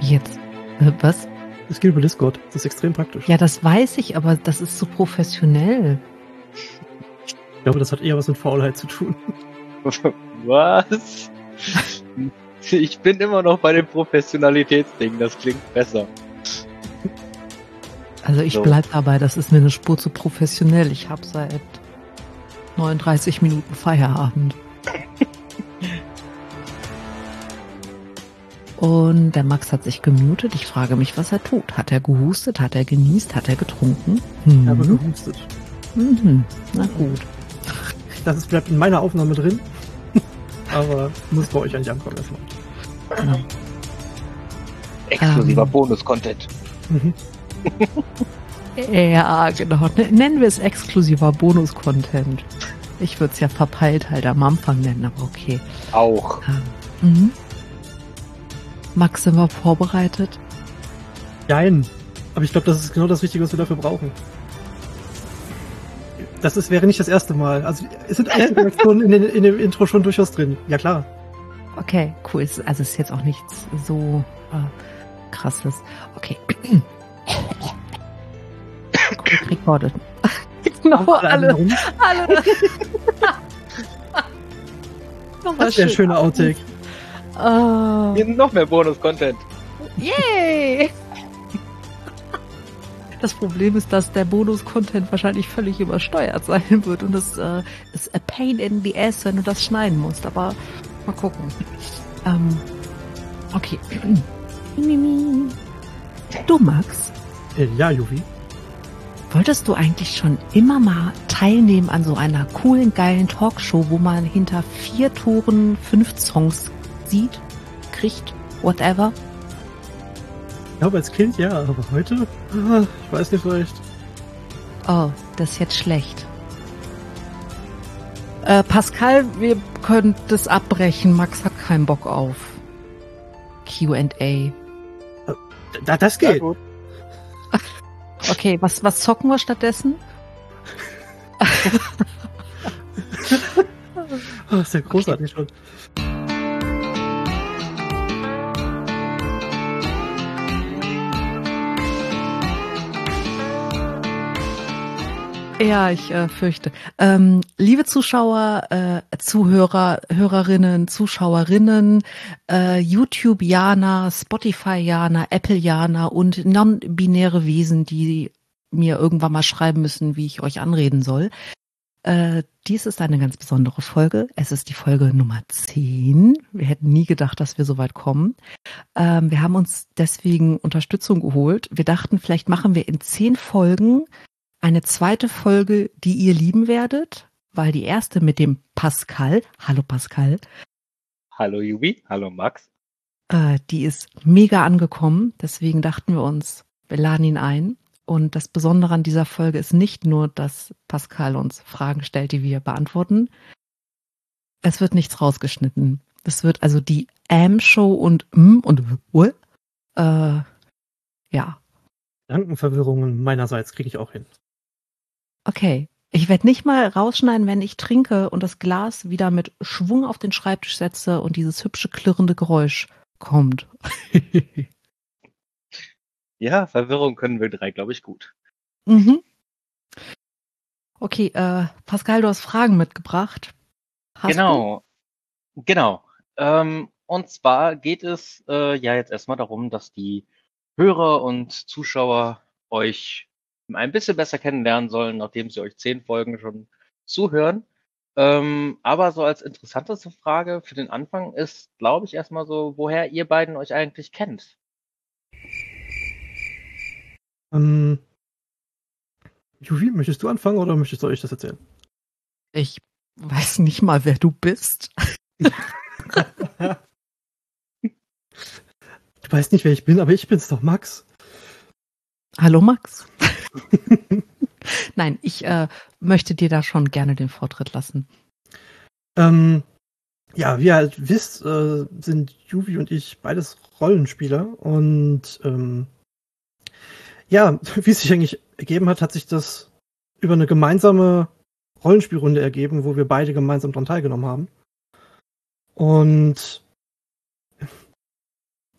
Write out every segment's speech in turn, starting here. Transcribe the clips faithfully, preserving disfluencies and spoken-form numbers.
Jetzt, äh, was? Es geht über Discord. Das ist extrem praktisch. Ja, das weiß ich, aber das ist so professionell. Ich glaube, das hat eher was mit Faulheit zu tun. Was? Ich bin immer noch bei dem Professionalitätsding, das klingt besser. Also ich So. bleib dabei, das ist mir eine Spur zu professionell. Ich habe seit neununddreißig Minuten Feierabend. Und der Max hat sich gemutet. Ich frage mich, was er tut. Hat er gehustet? Hat er genießt? Hat er getrunken? Hm. Ich habe gehustet. Mhm. Na gut. Das ist, bleibt in meiner Aufnahme drin. Aber muss bei euch eigentlich ankommen erstmal. Genau. Exklusiver Ähm. Bonus-Content. Mhm. Ja, genau. N- Nennen wir es exklusiver Bonus-Content. Ich würde es ja verpeilt halt am Anfang nennen, aber okay. Auch. Ähm, mhm. Max, sind wir vorbereitet? Nein. Aber ich glaube, das ist genau das Richtige, was wir dafür brauchen. Das ist, wäre nicht das erste Mal. Also es sind einige Reaktionen in, den, in dem Intro schon durchaus drin. Ja, klar. Okay, cool. Es- Also es ist jetzt auch nichts so äh, krasses. Okay. Cool, recorded. Genau, alle, Warum? alle. Nochmal Das wäre ein schöner Outtake. Oh. Hier noch mehr Bonus-Content. Yay! Das Problem ist, dass der Bonus-Content wahrscheinlich völlig übersteuert sein wird und das äh, ist a pain in the ass, wenn du das schneiden musst, aber mal gucken. Ähm, okay. Du, Max, Äh, ja, Juvi. wolltest du eigentlich schon immer mal teilnehmen an so einer coolen, geilen Talkshow, wo man hinter vier Toren fünf Songs sieht, kriegt, whatever? Ich glaube, als Kind ja, aber heute? Ah, ich weiß nicht so recht. Oh, das ist jetzt schlecht. Äh, Pascal, wir können das abbrechen. Max hat keinen Bock auf Q and A. Da, das Ja, geht. gut. Okay, was, was zocken wir stattdessen? Oh, das ist ja großartig schon. Ja, ich äh, fürchte. Ähm, liebe Zuschauer, äh, Zuhörer, Hörerinnen, Zuschauerinnen, äh, YouTube-Jana, Spotify-Jana, Apple-Jana und non-binäre Wesen, die mir irgendwann mal schreiben müssen, wie ich euch anreden soll. Äh, dies ist eine ganz besondere Folge. Es ist die Folge Nummer zehn. Wir hätten nie gedacht, dass wir so weit kommen. Ähm, wir haben uns deswegen Unterstützung geholt. Wir dachten, vielleicht machen wir in zehn Folgen eine zweite Folge, die ihr lieben werdet, weil die erste mit dem Pascal, hallo Pascal, Hallo Jubi, hallo Max. äh, die ist mega angekommen. Deswegen dachten wir uns, wir laden ihn ein. Und das Besondere an dieser Folge ist nicht nur, dass Pascal uns Fragen stellt, die wir beantworten. Es wird nichts rausgeschnitten. Es wird also die Am-Show und M und W. Äh, ja, Gedankenverwirrungen meinerseits kriege ich auch hin. okay. Ich werde nicht mal rausschneiden, wenn ich trinke und das Glas wieder mit Schwung auf den Schreibtisch setze und dieses hübsche klirrende Geräusch kommt. Ja, Verwirrung können wir drei, glaube ich, gut. Mhm. Okay, äh, Pascal, du hast Fragen mitgebracht. Hast Genau, genau. Ähm, und zwar geht es äh, ja jetzt erstmal darum, dass die Hörer und Zuschauer euch ein bisschen besser kennenlernen sollen, nachdem sie euch zehn Folgen schon zuhören. Ähm, aber so als interessanteste Frage für den Anfang ist, glaube ich, erstmal so, woher ihr beiden euch eigentlich kennt. Ähm, Juvi, möchtest du anfangen oder möchtest du euch das erzählen? du? Ich weiß nicht mal, wer du bist. Du weißt nicht, wer ich bin, aber ich bin's doch, Max. Hallo Max. Nein, ich äh, möchte dir da schon gerne den Vortritt lassen. Ähm, ja, wie ihr halt wisst, äh, sind Juvi und ich beides Rollenspieler und ähm, ja, wie es sich eigentlich ergeben hat, hat sich das über eine gemeinsame Rollenspielrunde ergeben, wo wir beide gemeinsam daran teilgenommen haben. Und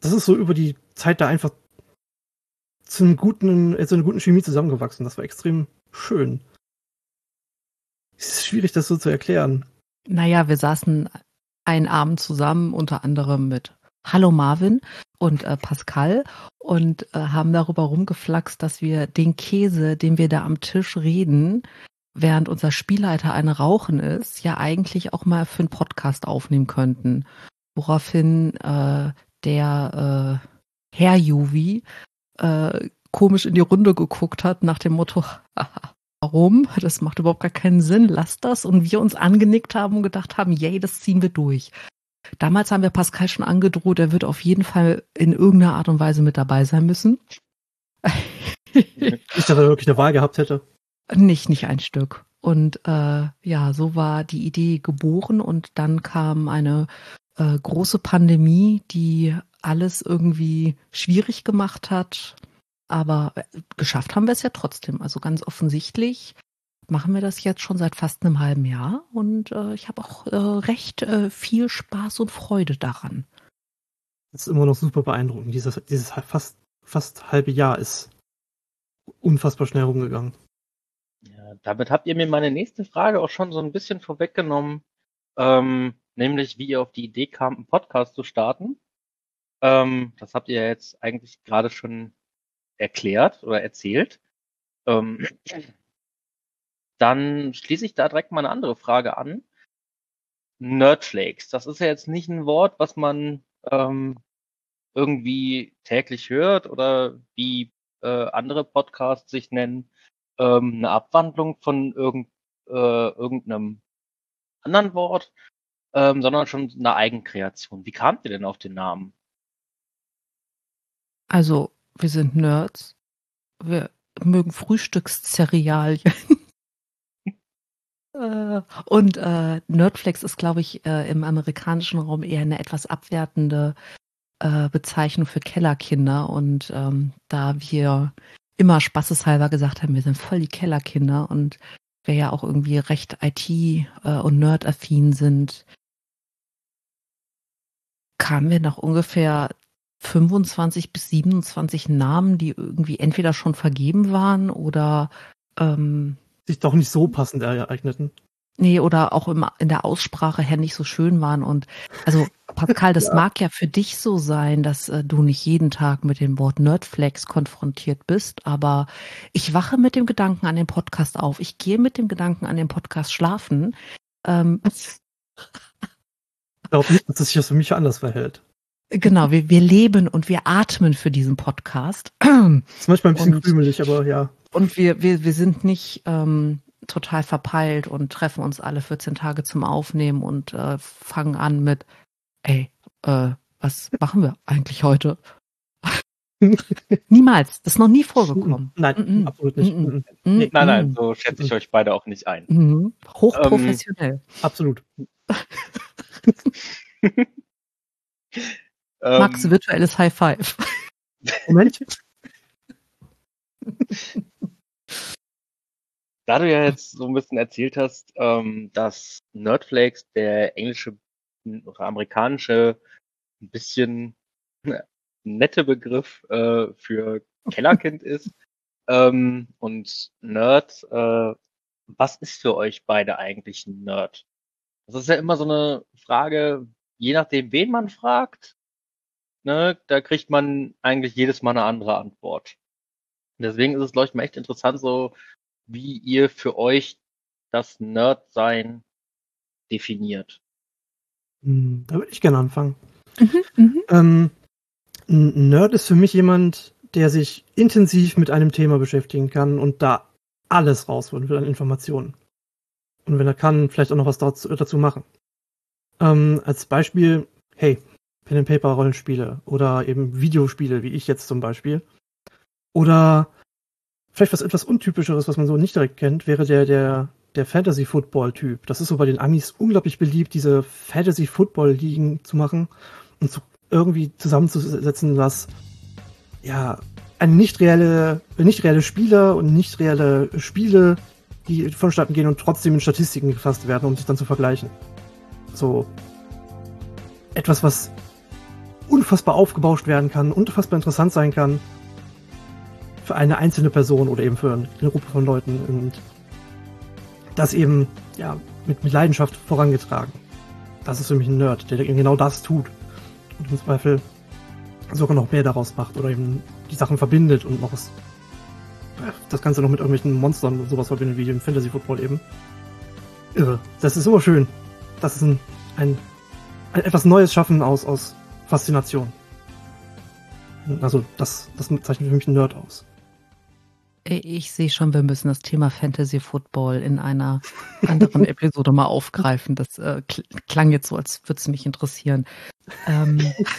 das ist so über die Zeit da einfach zu, einem guten, äh, zu einer guten Chemie zusammengewachsen. Das war extrem schön. Es ist schwierig, das so zu erklären. Naja, wir saßen einen Abend zusammen, unter anderem mit Hallo Marvin und äh, Pascal und äh, haben darüber rumgeflaxt, dass wir den Käse, den wir da am Tisch reden, während unser Spielleiter eine Rauchen ist, ja eigentlich auch mal für einen Podcast aufnehmen könnten. Woraufhin äh, der äh, Herr Juvi äh, komisch in die Runde geguckt hat nach dem Motto, warum? Das macht überhaupt gar keinen Sinn, lass das. Und wir uns angenickt haben und gedacht haben, yay, das ziehen wir durch. Damals haben wir Pascal schon angedroht, er wird auf jeden Fall in irgendeiner Art und Weise mit dabei sein müssen. Nicht, dass er wirklich eine Wahl gehabt hätte. Nicht, nicht ein Stück. Und äh, ja, so war die Idee geboren und dann kam eine äh, große Pandemie, die alles irgendwie schwierig gemacht hat. Aber geschafft haben wir es ja trotzdem. Also ganz offensichtlich machen wir das jetzt schon seit fast einem halben Jahr und äh, ich habe auch äh, recht äh, viel Spaß und Freude daran. Das ist immer noch super beeindruckend. Dieses, dieses fast, fast halbe Jahr ist unfassbar schnell rumgegangen. Ja, damit habt ihr mir meine nächste Frage auch schon so ein bisschen vorweggenommen, ähm, nämlich wie ihr auf die Idee kam, einen Podcast zu starten. Ähm, das habt ihr jetzt eigentlich gerade schon erklärt oder erzählt. Ähm, dann schließe ich da direkt mal eine andere Frage an. Nerdflakes, das ist ja jetzt nicht ein Wort, was man ähm, irgendwie täglich hört oder wie äh, andere Podcasts sich nennen, ähm, eine Abwandlung von irgend, äh, irgendeinem anderen Wort, ähm, sondern schon eine Eigenkreation. Wie kamt ihr denn auf den Namen? Also, wir sind Nerds. Wir mögen Frühstückszerealien. äh, und äh, Nerdflex ist, glaube ich, äh, im amerikanischen Raum eher eine etwas abwertende äh, Bezeichnung für Kellerkinder. Und ähm, da wir immer spaßeshalber gesagt haben, wir sind voll die Kellerkinder und wir ja auch irgendwie recht I T- äh, und Nerd-affin sind, kamen wir nach ungefähr fünfundzwanzig bis siebenundzwanzig Namen, die irgendwie entweder schon vergeben waren oder ähm, Sich doch nicht so passend ereigneten. nee, oder auch im, in der Aussprache her nicht so schön waren. Und also Pascal, das Ja. mag ja für dich so sein, dass äh, du nicht jeden Tag mit dem Wort Nerdflex konfrontiert bist, aber ich wache mit dem Gedanken an den Podcast auf. Ich gehe mit dem Gedanken an den Podcast schlafen. Ähm, Ich glaube nicht, dass es sich das für mich anders verhält. Genau, wir, wir leben und wir atmen für diesen Podcast. Ist manchmal ein bisschen Und- krümelig, aber ja. Und wir, wir, wir sind nicht ähm, total verpeilt und treffen uns alle vierzehn Tage zum Aufnehmen und äh, fangen an mit, ey, äh, was machen wir eigentlich heute? Niemals, das ist noch nie vorgekommen. Nein, Mhm. absolut nicht. Mhm. Mhm. Mhm. Nein, nein, so schätze ich euch beide auch nicht ein. Mhm. Hochprofessionell. Absolut. Max, Ähm, virtuelles High Five. Moment. Da du ja jetzt so ein bisschen erzählt hast, ähm, dass Nerdflakes der englische oder amerikanische ein bisschen nette Begriff äh, für Kellerkind ist ähm, und Nerd, äh, was ist für euch beide eigentlich ein Nerd? Das ist ja immer so eine Frage, je nachdem, wen man fragt, ne, da kriegt man eigentlich jedes Mal eine andere Antwort. Deswegen ist es, glaube ich, mal echt interessant, so wie ihr für euch das Nerd-Sein definiert. Hm, Da würde ich gerne anfangen. Mhm. Mhm. Ähm, ein Nerd ist für mich jemand, der sich intensiv mit einem Thema beschäftigen kann und da alles rausholen will an Informationen. Und wenn er kann, vielleicht auch noch was dazu, dazu machen. Ähm, als Beispiel, hey, Pen and Paper Rollenspiele oder eben Videospiele, wie ich jetzt zum Beispiel. Oder vielleicht was etwas Untypischeres, was man so nicht direkt kennt, wäre der, der, der Fantasy-Football-Typ. Das ist so bei den Amis unglaublich beliebt, diese Fantasy-Football-Ligen zu machen und zu, irgendwie zusammenzusetzen, was ja eine nicht reelle, nicht reelle Spieler und nicht reelle Spiele, die vonstatten gehen und trotzdem in Statistiken gefasst werden, um sich dann zu vergleichen. So etwas, was unfassbar aufgebauscht werden kann, unfassbar interessant sein kann. Für eine einzelne Person oder eben für eine Gruppe von Leuten. Und das eben, ja, mit, mit Leidenschaft vorangetragen. Das ist für mich ein Nerd, der genau das tut. Und im Zweifel sogar noch mehr daraus macht oder eben die Sachen verbindet und noch was, das Ganze noch mit irgendwelchen Monstern und sowas verbindet, wie im Fantasy Football eben. Irre. Das ist immer schön. Das ist ein, ein, ein etwas Neues Schaffen aus, aus Faszination. Also das, das zeichnet für mich ein Nerd aus. Ich sehe schon, wir müssen das Thema Fantasy Football in einer anderen Episode mal aufgreifen. Das äh, klang jetzt so, als würde es mich interessieren. Ähm,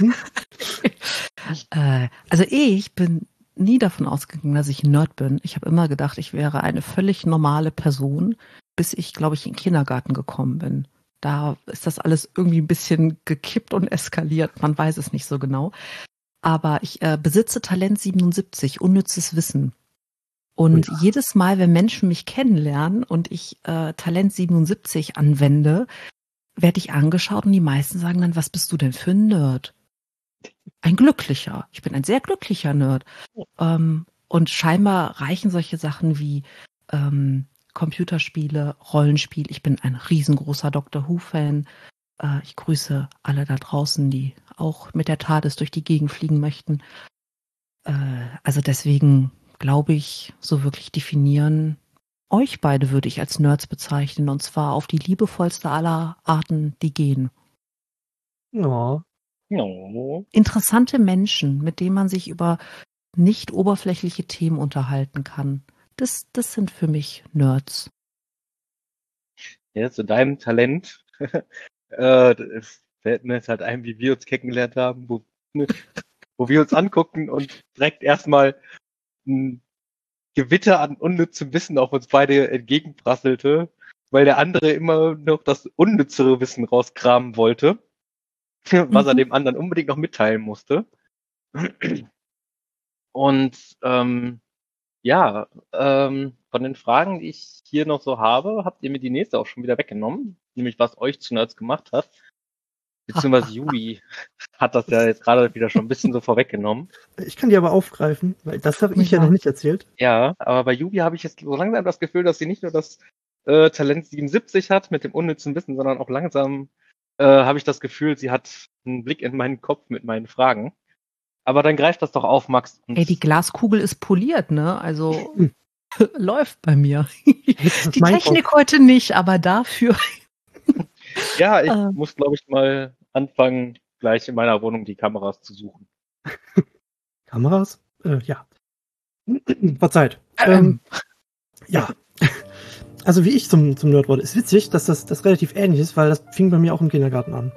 äh, also ich bin nie davon ausgegangen, dass ich ein Nerd bin. Ich habe immer gedacht, ich wäre eine völlig normale Person, bis ich, glaube ich, in den Kindergarten gekommen bin. Da ist das alles irgendwie ein bisschen gekippt und eskaliert. Man weiß es nicht so genau. Aber ich äh, besitze Talent siebenundsiebzig, unnützes Wissen. Und ja. Jedes Mal, wenn Menschen mich kennenlernen und ich äh, Talent siebenundsiebzig anwende, werde ich angeschaut und die meisten sagen dann, was bist du denn für ein Nerd? Ein glücklicher. Ich bin ein sehr glücklicher Nerd. Ähm, und scheinbar reichen solche Sachen wie ähm, Computerspiele, Rollenspiel. Ich bin ein riesengroßer Doctor Who-Fan. Äh, ich grüße alle da draußen, die auch mit der TARDIS durch die Gegend fliegen möchten. Äh, also deswegen glaube ich, so wirklich definieren, euch beide würde ich als Nerds bezeichnen, und zwar auf die liebevollste aller Arten, die gehen. Ja. No. Interessante Menschen, mit denen man sich über nicht oberflächliche Themen unterhalten kann. Das, das sind für mich Nerds. Ja, zu deinem Talent äh, fällt mir jetzt halt ein, wie wir uns kennengelernt haben, wo, wo wir uns angucken und direkt erstmal ein Gewitter an unnützem Wissen auf uns beide entgegenprasselte, weil der andere immer noch das unnützere Wissen rauskramen wollte, was mhm. er dem anderen unbedingt noch mitteilen musste. Und ähm, ja, ähm, von den Fragen, die ich hier noch so habe, habt ihr mir die nächste auch schon wieder weggenommen, nämlich was euch zu Nerds gemacht hat. Beziehungsweise Yubi hat das ja jetzt gerade wieder schon ein bisschen so vorweggenommen. Ich kann die aber aufgreifen, weil das habe ich ja. ja noch nicht erzählt. Ja, aber bei Yubi habe ich jetzt so langsam das Gefühl, dass sie nicht nur das äh, Talent siebenundsiebzig hat mit dem unnützen Wissen, sondern auch langsam äh, habe ich das Gefühl, sie hat einen Blick in meinen Kopf mit meinen Fragen. Aber dann greift das doch auf, Max. Ey, die Glaskugel ist poliert, ne? Also hm. läuft bei mir. Die Technik Kopf. Heute nicht, aber dafür... Ja, ich ähm. muss, glaube ich, mal anfangen, gleich in meiner Wohnung die Kameras zu suchen. Kameras? Äh, ja. Verzeiht. Ähm, ja. Also wie ich zum, zum Nerd wurde. Ist witzig, dass das, das relativ ähnlich ist, weil das fing bei mir auch im Kindergarten an.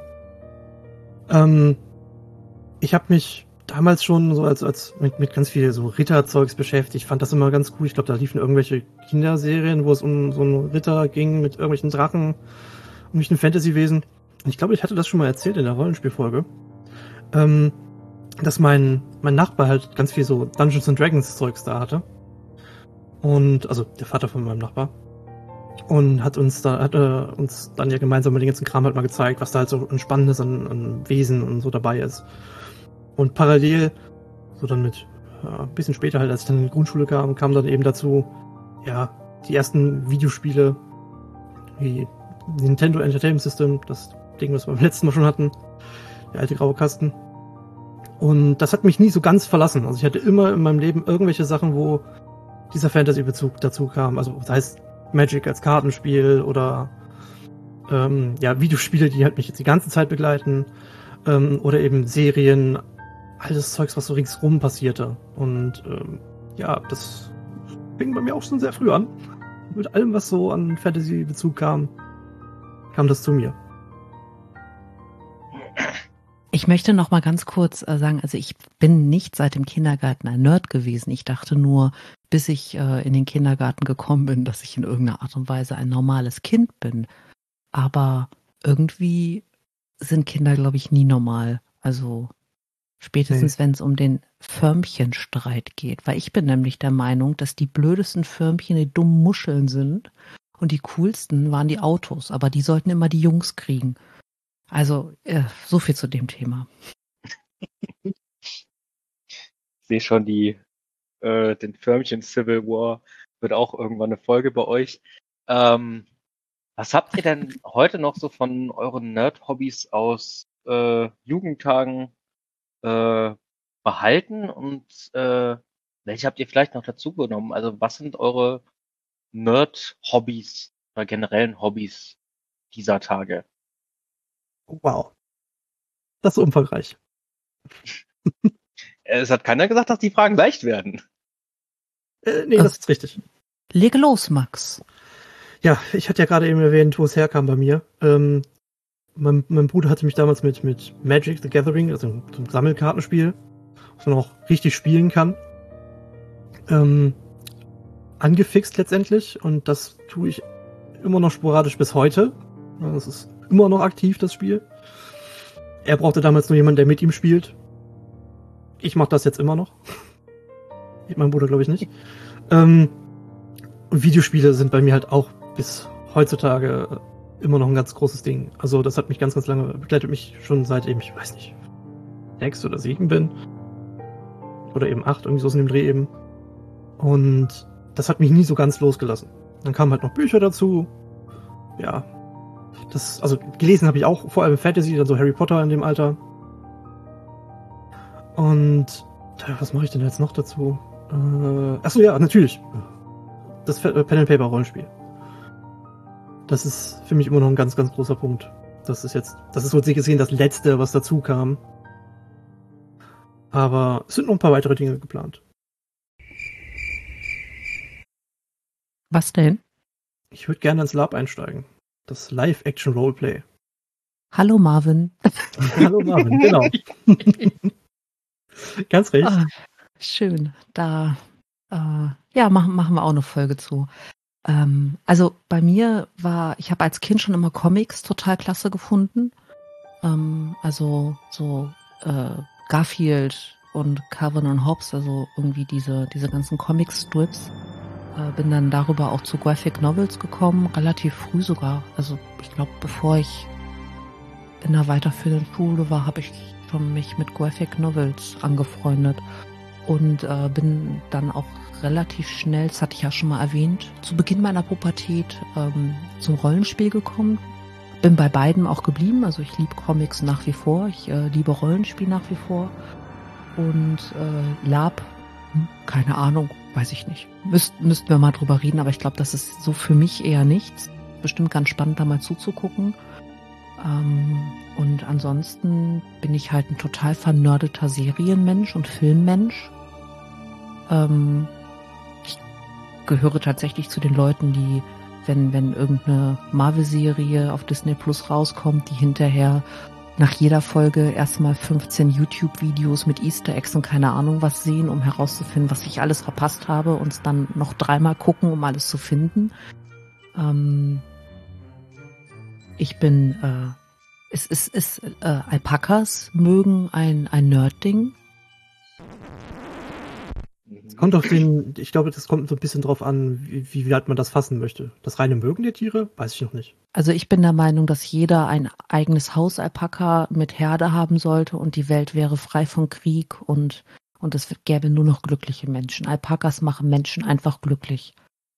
Ähm, ich habe mich damals schon so als, als mit, mit ganz viel so Ritterzeugs beschäftigt. Ich fand das immer ganz cool. Ich glaube, da liefen irgendwelche Kinderserien, wo es um so einen Ritter ging mit irgendwelchen Drachen. Nicht ein Fantasy-Wesen. Ich glaube, ich hatte das schon mal erzählt in der Rollenspielfolge, ähm, dass mein, mein Nachbar halt ganz viel so Dungeons and Dragons Zeugs da hatte. Und, also der Vater von meinem Nachbar. Und hat uns da, hat äh, uns dann ja gemeinsam mal den ganzen Kram halt mal gezeigt, was da halt so ein Spannendes an, an Wesen und so dabei ist. Und parallel, so dann mit, ja, ein bisschen später halt, als ich dann in die Grundschule kam, kam dann eben dazu, ja, die ersten Videospiele, wie Nintendo Entertainment System, das Ding, was wir beim letzten Mal schon hatten, der alte graue Kasten. Und das hat mich nie so ganz verlassen. Also ich hatte immer in meinem Leben irgendwelche Sachen, wo dieser Fantasy-Bezug dazu kam. Also das heißt Magic als Kartenspiel oder ähm, ja, Videospiele, die halt mich jetzt die ganze Zeit begleiten, ähm, oder eben Serien, all das Zeugs, was so ringsrum passierte. Und ähm, ja, das fing bei mir auch schon sehr früh an. Mit allem, was so an Fantasy-Bezug kam, kam das zu mir. Ich möchte noch mal ganz kurz äh, sagen, also ich bin nicht seit dem Kindergarten ein Nerd gewesen. Ich dachte nur, bis ich äh, in den Kindergarten gekommen bin, dass ich in irgendeiner Art und Weise ein normales Kind bin. Aber irgendwie sind Kinder, glaube ich, nie normal. Also spätestens, nee. wenn es um den Förmchenstreit geht. Weil ich bin nämlich der Meinung, dass die blödesten Förmchen die dummen Muscheln sind. Und die coolsten waren die Autos, aber die sollten immer die Jungs kriegen. Also, äh, so viel zu dem Thema. sehe schon die, äh, den Förmchen Civil War wird auch irgendwann eine Folge bei euch. Ähm, was habt ihr denn heute noch so von euren Nerd-Hobbys aus äh, Jugendtagen äh, behalten und äh, welche habt ihr vielleicht noch dazu genommen? Also was sind eure Nerd-Hobbys oder generellen Hobbys dieser Tage? Wow. Das ist umfangreich. Es hat keiner gesagt, dass die Fragen leicht werden. Äh, nee, das ist richtig. Lege los, Max. Ja, ich hatte ja gerade eben erwähnt, wo es herkam bei mir. Ähm, mein, mein Bruder hatte mich damals mit, mit Magic the Gathering, also einem Sammelkartenspiel, was man auch richtig spielen kann, ähm, angefixt letztendlich. Und das tue ich immer noch sporadisch bis heute. Das ist immer noch aktiv, das Spiel. Er brauchte damals nur jemanden, der mit ihm spielt. Ich mache das jetzt immer noch. Mein Bruder glaube ich nicht. Ähm, und Videospiele sind bei mir halt auch bis heutzutage immer noch ein ganz großes Ding. Also das hat mich ganz, ganz lange, begleitet mich schon seitdem ich, weiß nicht, sechs oder sieben bin. Oder eben acht, irgendwie so in dem Dreh eben. Und das hat mich nie so ganz losgelassen. Dann kamen halt noch Bücher dazu. Ja. Das, also gelesen habe ich auch, vor allem Fantasy, dann so Harry Potter in dem Alter. Und was mache ich denn jetzt noch dazu? Äh, achso, ja, natürlich. Das Pen-and-Paper-Rollenspiel. Das ist für mich immer noch ein ganz, ganz großer Punkt. Das ist jetzt, das ist so gesehen das Letzte, was dazu kam. Aber es sind noch ein paar weitere Dinge geplant. Was denn? Ich würde gerne ins Lab einsteigen. Das Live-Action-Roleplay. Hallo Marvin. Hallo Marvin, genau. Ganz recht. Ah, schön. Da äh, ja, machen, machen wir auch eine Folge zu. Ähm, also bei mir war, ich habe als Kind schon immer Comics total klasse gefunden. Ähm, also so äh, Garfield und Calvin und Hobbes, also irgendwie diese, diese ganzen Comic-Strips. Äh, bin dann darüber auch zu Graphic Novels gekommen, relativ früh sogar. Also ich glaube, bevor ich in der weiterführenden Schule war, habe ich schon mich mit Graphic Novels angefreundet und äh, bin dann auch relativ schnell, das hatte ich ja schon mal erwähnt, zu Beginn meiner Pubertät ähm, zum Rollenspiel gekommen. Bin bei beiden auch geblieben, also ich liebe Comics nach wie vor, ich äh, liebe Rollenspiel nach wie vor und äh, Lab, hm, keine Ahnung, weiß ich nicht. Müsst, müssten wir mal drüber reden, aber ich glaube, das ist so für mich eher nichts. Bestimmt ganz spannend, da mal zuzugucken. Ähm, und ansonsten bin ich halt ein total vernördeter Serienmensch und Filmmensch. Ähm, ich gehöre tatsächlich zu den Leuten, die, wenn, wenn irgendeine Marvel-Serie auf Disney Plus rauskommt, die hinterher nach jeder Folge erstmal fünfzehn YouTube-Videos mit Easter Eggs und keine Ahnung was sehen, um herauszufinden, was ich alles verpasst habe und es dann noch dreimal gucken, um alles zu finden. Ähm, ich bin, äh, es ist, es, es, äh, Alpakas mögen ein, ein Nerd-Ding. Es kommt auf den, ich glaube, das kommt so ein bisschen drauf an, wie, wie weit man das fassen möchte. Das reine Mögen der Tiere? Weiß ich noch nicht. Also ich bin der Meinung, dass jeder ein eigenes Hausalpaka mit Herde haben sollte und die Welt wäre frei von Krieg und, und es gäbe nur noch glückliche Menschen. Alpakas machen Menschen einfach glücklich.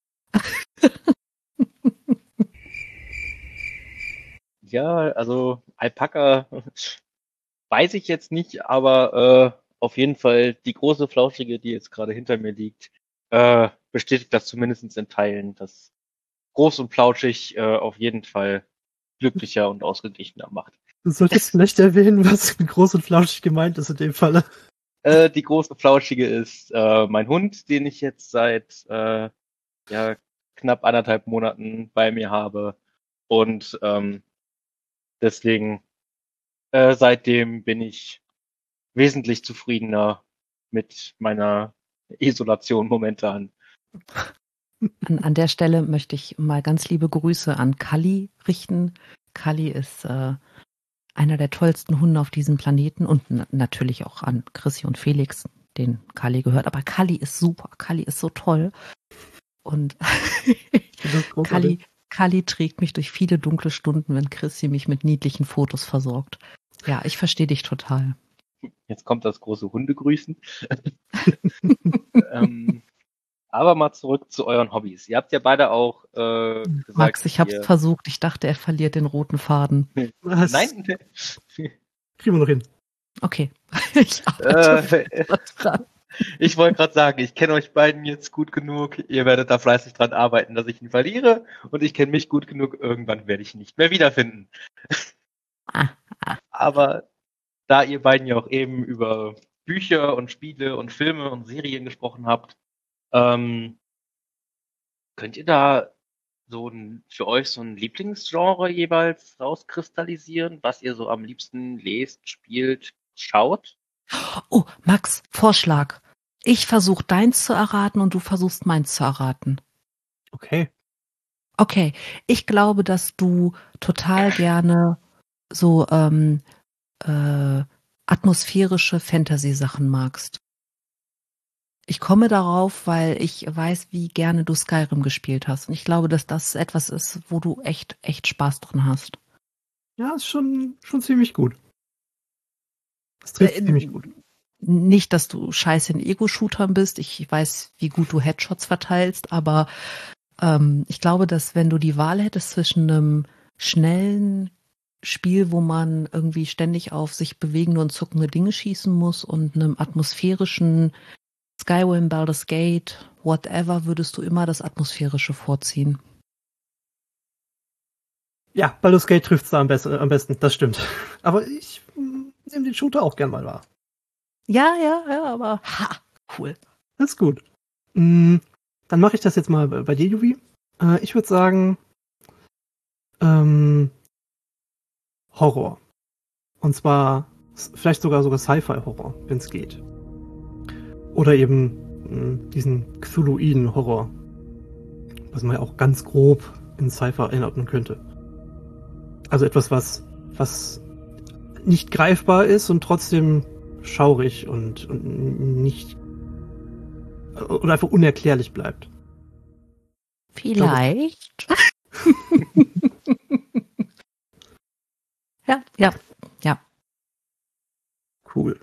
Ja, also Alpaka weiß ich jetzt nicht, aber äh, auf jeden Fall die große Flauschige, die jetzt gerade hinter mir liegt, äh, bestätigt das zumindest in Teilen, dass groß und flauschig äh, auf jeden Fall glücklicher und ausgeglichener macht. Du solltest vielleicht erwähnen, was mit groß und flauschig gemeint ist in dem Falle. Äh, die große Flauschige ist äh, mein Hund, den ich jetzt seit äh, ja, knapp anderthalb Monaten bei mir habe. Und ähm, deswegen äh, seitdem bin ich wesentlich zufriedener mit meiner Isolation momentan. An, an der Stelle möchte ich mal ganz liebe Grüße an Kali richten. Kali ist äh, einer der tollsten Hunde auf diesem Planeten und na- natürlich auch an Chrissy und Felix, den Kali gehört. Aber Kali ist super, Kali ist so toll. Und Kali, Kali trägt mich durch viele dunkle Stunden, wenn Chrissy mich mit niedlichen Fotos versorgt. Ja, ich verstehe dich total. Jetzt kommt das große Hundegrüßen. ähm, aber mal zurück zu euren Hobbys. Ihr habt ja beide auch äh, gesagt, Max, ich habe es ihr... versucht. Ich dachte, er verliert den roten Faden. Was? Nein, Kriegen wir noch hin. Okay. Ich arbeite äh, dran. ich wollte gerade sagen, ich kenne euch beiden jetzt gut genug. Ihr werdet da fleißig dran arbeiten, dass ich ihn verliere. Und ich kenne mich gut genug. Irgendwann werde ich ihn nicht mehr wiederfinden. Ah, ah. Aber da ihr beiden ja auch eben über Bücher und Spiele und Filme und Serien gesprochen habt, ähm, könnt ihr da so ein, für euch so ein Lieblingsgenre jeweils rauskristallisieren, was ihr so am liebsten lest, spielt, schaut? Oh, Max, Vorschlag. Ich versuche deins zu erraten und du versuchst meins zu erraten. Okay. Okay, ich glaube, dass du total gerne so ähm, äh, atmosphärische Fantasy-Sachen magst. Ich komme darauf, weil ich weiß, wie gerne du Skyrim gespielt hast. Und ich glaube, dass das etwas ist, wo du echt, echt Spaß drin hast. Ja, ist schon, schon ziemlich gut. Das trifft Äh, ziemlich gut. Nicht, dass du scheiße in Ego-Shootern bist. Ich weiß, wie gut du Headshots verteilst, aber ähm, ich glaube, dass wenn du die Wahl hättest zwischen einem schnellen Spiel, wo man irgendwie ständig auf sich bewegende und zuckende Dinge schießen muss und einem atmosphärischen Skyrim, Baldur's Gate, whatever, würdest du immer das Atmosphärische vorziehen. Ja, Baldur's Gate trifft's da am, best am besten, das stimmt. Aber ich mm, nehme den Shooter auch gern mal wahr. Ja, ja, ja, aber ha, cool. Das ist gut. Mm, dann mache ich das jetzt mal bei dir, Juvi. Äh, ich würde sagen, ähm, Horror. Und zwar s- vielleicht sogar sogar Sci-Fi-Horror, wenn es geht. Oder eben mh, diesen Cthulhuiden Horror, was man ja auch ganz grob in Sci-Fi einordnen könnte. Also etwas, was, was nicht greifbar ist und trotzdem schaurig und, und nicht oder einfach unerklärlich bleibt. Vielleicht. Ja, ja, ja. Cool.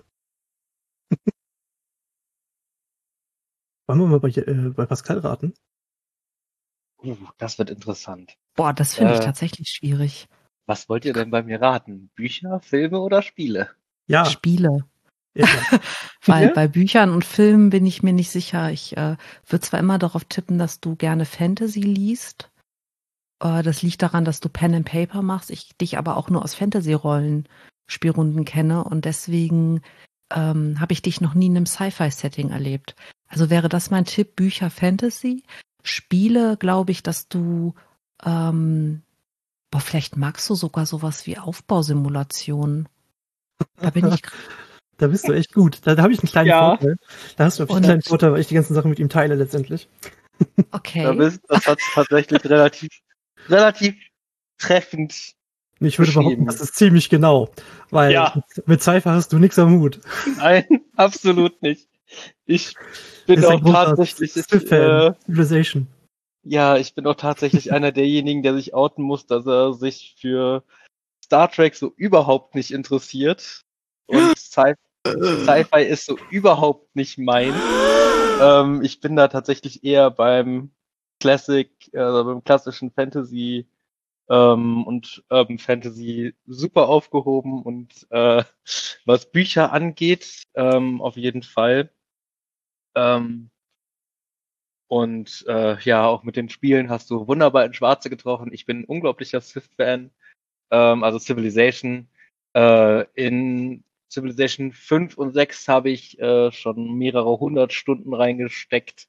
Wollen wir mal bei, äh, bei Pascal raten? Uh, das wird interessant. Boah, das finde ich Äh, tatsächlich schwierig. Was wollt ihr denn bei mir raten? Bücher, Filme oder Spiele? Ja. Spiele. ja. Weil Ja? bei Büchern und Filmen bin ich mir nicht sicher. Ich äh, würde zwar immer darauf tippen, dass du gerne Fantasy liest. Äh, das liegt daran, dass du Pen and Paper machst. Ich dich aber auch nur aus Fantasy-Rollen-Spielrunden kenne und deswegen ähm, habe ich dich noch nie in einem Sci-Fi-Setting erlebt. Also wäre das mein Tipp, Bücher Fantasy. Spiele, glaube ich, dass du ähm, boah, vielleicht magst du sogar sowas wie Aufbausimulationen. Da bin ich Da bist du echt gut. Da, da habe ich einen kleinen Ja. Vorteil. Da hast du einen Und- kleinen Vorteil, weil ich die ganzen Sachen mit ihm teile letztendlich. okay. Da bist, das hat tatsächlich relativ, relativ treffend. Ich würde Beschrieben. behaupten, das ist ziemlich genau. Weil Ja. mit, mit Cypher hast du nichts am Hut. Nein, absolut nicht. Ich bin Ist ein auch großer tatsächlich, Civ-Fan. äh, Civilization. ja, ich bin auch tatsächlich einer derjenigen, der sich outen muss, dass er sich für Star Trek so überhaupt nicht interessiert. Und Sci- Sci-Fi ist so überhaupt nicht mein. Ähm, ich bin da tatsächlich eher beim Classic, äh, beim klassischen Fantasy ähm, und Urban Fantasy super aufgehoben und äh, was Bücher angeht, ähm, auf jeden Fall. Ähm, und äh, ja, auch mit den Spielen hast du wunderbar in Schwarze getroffen. Ich bin ein unglaublicher Civ-Fan, ähm, also Civilization. Äh, in Civilization fünf und sechs habe ich äh, schon mehrere hundert Stunden reingesteckt.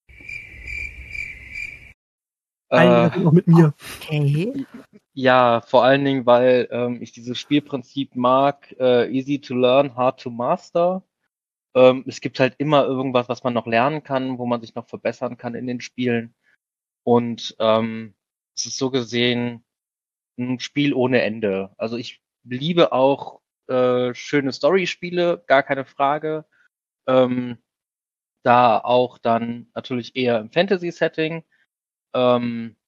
Einige Äh, davon auch mit mir. Okay. ja, vor allen Dingen, weil ähm, ich dieses Spielprinzip mag, äh, easy to learn, hard to master. Ähm, es gibt halt immer irgendwas, was man noch lernen kann, wo man sich noch verbessern kann in den Spielen. Und ähm, es ist so gesehen ein Spiel ohne Ende. Also ich liebe auch äh, schöne Story-Spiele, gar keine Frage. Ähm, da auch dann natürlich eher im Fantasy-Setting. Ähm,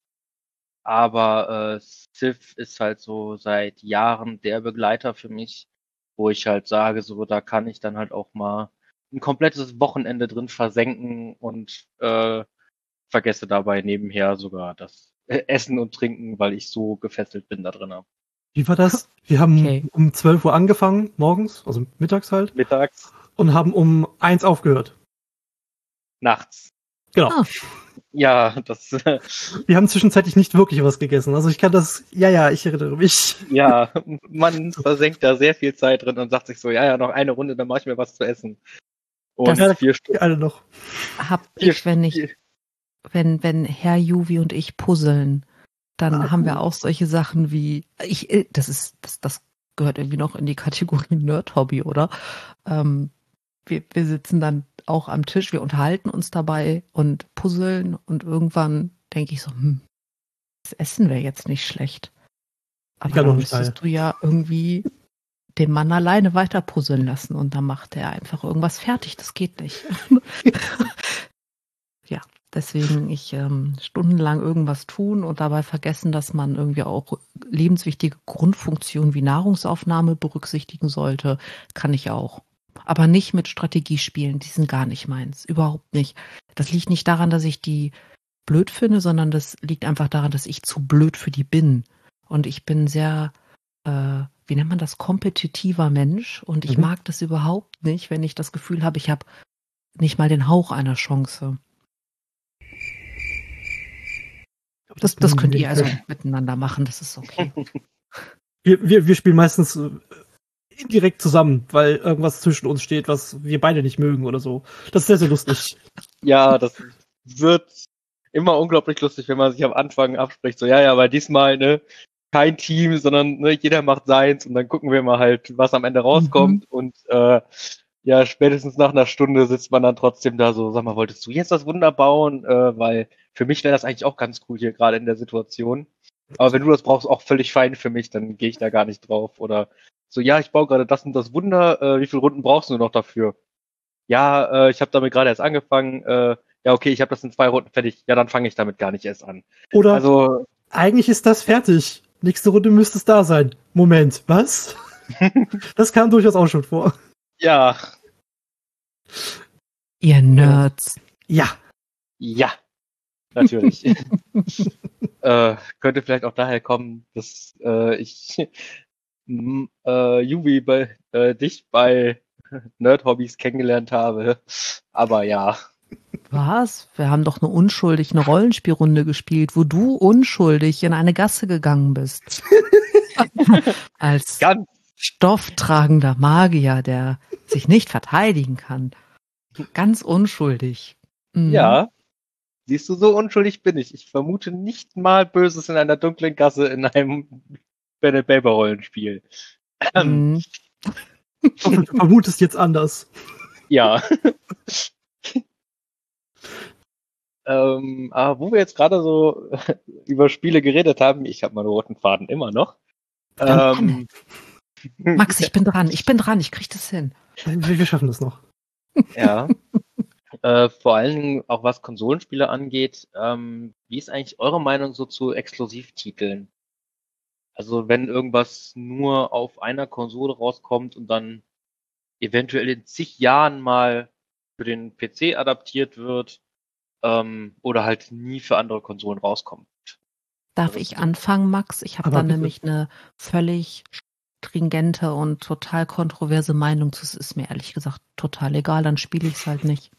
aber äh, Civ ist halt so seit Jahren der Begleiter für mich. wo ich halt sage, so da kann ich dann halt auch mal ein komplettes Wochenende drin versenken und äh, vergesse dabei nebenher sogar das äh, Essen und Trinken, weil ich so gefesselt bin da drin. Wie war das? Wir haben Okay. um zwölf Uhr angefangen, morgens, also mittags halt, Mittags, und haben um eins aufgehört. nachts. Genau. Ah. Ja, das, äh, Wir haben zwischenzeitlich nicht wirklich was gegessen. Also ich kann das, ja, ja, ich erinnere mich. ja, man versenkt da sehr viel Zeit drin und sagt sich so, ja, ja, noch eine Runde, dann mache ich mir was zu essen. Und Das- vier Stunden. Alle noch. Hab Vier, ich, wenn ich, vier, wenn, wenn Herr Juvi und ich puzzeln, dann Ah, haben cool. wir auch solche Sachen wie, ich, äh, das ist, das, das gehört irgendwie noch in die Kategorie Nerd-Hobby, oder? Ähm, wir, wir sitzen dann auch am Tisch, wir unterhalten uns dabei und puzzeln und irgendwann denke ich so, hm, das Essen wäre jetzt nicht schlecht. Aber kann dann doch nicht müsstest sein. du ja irgendwie den Mann alleine weiter puzzeln lassen und dann macht er einfach irgendwas fertig. Das geht nicht. Ja, deswegen ich ähm, stundenlang irgendwas tun und dabei vergessen, dass man irgendwie auch lebenswichtige Grundfunktionen wie Nahrungsaufnahme berücksichtigen sollte, kann ich auch. Aber nicht mit Strategiespielen, die sind gar nicht meins. Überhaupt nicht. Das liegt nicht daran, dass ich die blöd finde, sondern das liegt einfach daran, dass ich zu blöd für die bin. Und ich bin sehr, äh, wie nennt man das, kompetitiver Mensch. Und ich Mhm. mag das überhaupt nicht, wenn ich das Gefühl habe, ich habe nicht mal den Hauch einer Chance. Das, das könnt ihr also miteinander machen, das ist okay. Wir, wir, wir spielen meistens äh, indirekt zusammen, weil irgendwas zwischen uns steht, was wir beide nicht mögen oder so. Das ist sehr, sehr lustig. ja, das wird immer unglaublich lustig, wenn man sich am Anfang abspricht, so, ja, ja, aber diesmal, ne, kein Team, sondern ne, jeder macht seins und dann gucken wir mal halt, was am Ende rauskommt Mhm. und äh, ja, spätestens nach einer Stunde sitzt man dann trotzdem da so, sag mal, wolltest du jetzt das Wunder bauen? Äh, weil für mich wäre das eigentlich auch ganz cool hier gerade in der Situation. Aber wenn du das brauchst, auch völlig fein für mich, dann gehe ich da gar nicht drauf. Oder so, ja, ich baue gerade das und das Wunder, äh, wie viele Runden brauchst du noch dafür? Ja, äh, ich habe damit gerade erst angefangen, äh, ja, okay, ich habe das in zwei Runden fertig, ja, dann fange ich damit gar nicht erst an. Oder Also, eigentlich ist das fertig. Nächste Runde müsste es da sein. Moment, was? Das kam durchaus auch schon vor. ja, Ihr Nerds. Ja. ja, natürlich. äh, könnte vielleicht auch daher kommen, dass äh, ich m, äh, Yubi bei äh, dich bei Nerd-Hobbys kennengelernt habe. Aber ja. Was? Wir haben doch nur unschuldig eine Rollenspielrunde gespielt, wo du unschuldig in eine Gasse gegangen bist. Als Ganz stofftragender Magier, der sich nicht verteidigen kann. Ganz unschuldig. Mhm. ja. Siehst du, so unschuldig bin ich. Ich vermute nicht mal Böses in einer dunklen Gasse in einem Pen and Paper Rollenspiel. Mhm. Ich hoffe, du vermutest jetzt anders. Ja. ähm, aber wo wir jetzt gerade so über Spiele geredet haben, ich habe meinen roten Faden immer noch. Ähm, Max, ich bin dran, ich bin dran, ich krieg das hin. Wir, wir schaffen das noch. ja. Äh, vor allen Dingen auch was Konsolenspiele angeht, ähm, wie ist eigentlich eure Meinung so zu Exklusivtiteln? Also wenn irgendwas nur auf einer Konsole rauskommt und dann eventuell in zig Jahren mal für den P C adaptiert wird ähm, oder halt nie für andere Konsolen rauskommt. Darf Das ich ist- anfangen, Max? Ich habe Aber da bitte. nämlich eine völlig stringente und total kontroverse Meinung zu. Es ist mir ehrlich gesagt total egal, dann spiele ich es halt nicht.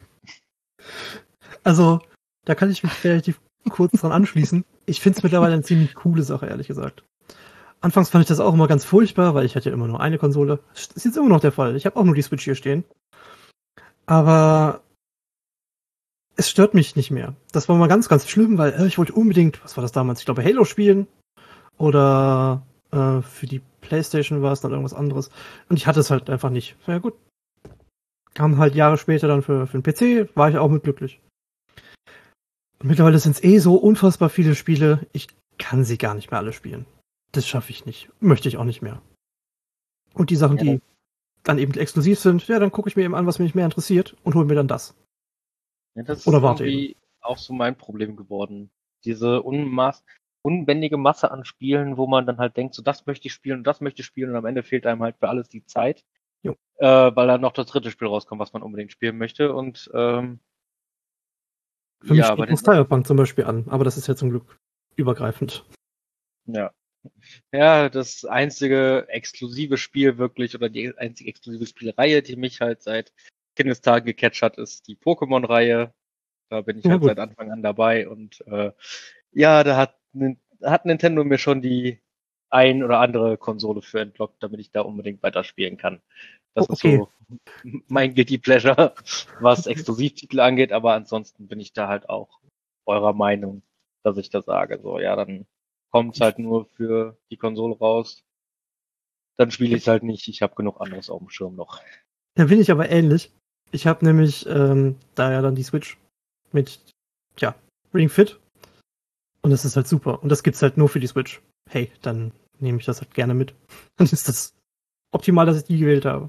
Also, da kann ich mich relativ kurz dran anschließen. Ich finde es mittlerweile eine ziemlich coole Sache, ehrlich gesagt. Anfangs fand ich das auch immer ganz furchtbar, weil ich hatte ja immer nur eine Konsole. Das ist jetzt immer noch der Fall. Ich habe auch nur die Switch hier stehen. Aber es stört mich nicht mehr. Das war mal ganz, ganz schlimm, weil äh, ich wollte unbedingt, was war das damals? Ich glaube Halo spielen. Oder äh, für die PlayStation war es dann irgendwas anderes. Und ich hatte es halt einfach nicht. Ja gut. Kam halt Jahre später dann für, für den P C, war ich auch mit glücklich. Und mittlerweile sind es eh so unfassbar viele Spiele, ich kann sie gar nicht mehr alle spielen. Das schaffe ich nicht. Möchte ich auch nicht mehr. Und die Sachen, Ja. die dann eben exklusiv sind, ja, dann gucke ich mir eben an, was mich mehr interessiert und hole mir dann das. Ja, das Oder ist warte irgendwie auch so mein Problem geworden. Diese Unmaß. unbändige Masse an Spielen, wo man dann halt denkt, so das möchte ich spielen und das möchte ich spielen und am Ende fehlt einem halt für alles die Zeit, Jo. äh, weil dann noch das dritte Spiel rauskommt, was man unbedingt spielen möchte und ähm, Für mich ja, steht aber noch den, Cyberpunk zum Beispiel an, aber das ist ja zum Glück übergreifend. ja. Ja, das einzige exklusive Spiel wirklich oder die einzige exklusive Spielreihe, die mich halt seit Kindestagen gecatcht hat, ist die Pokémon-Reihe. Da bin ich Ja, halt gut. seit Anfang an dabei und äh, ja, da hat, Nin- hat Nintendo mir schon die ein oder andere Konsole für entlockt, damit ich da unbedingt weiterspielen kann. Das Oh, ist okay. so mein Guilty Pleasure, was Exklusivtitel angeht, aber ansonsten bin ich da halt auch eurer Meinung, dass ich da sage, so ja, dann kommt's halt nur für die Konsole raus. Dann spiele ich es halt nicht. Ich habe genug anderes auf dem Schirm noch. Da bin ich aber ähnlich. Ich habe nämlich ähm, da ja dann die Switch mit, ja, Ring Fit. Und das ist halt super. Und das gibt's halt nur für die Switch. Hey, dann nehme ich das halt gerne mit. Dann ist das optimal, dass ich die gewählt habe.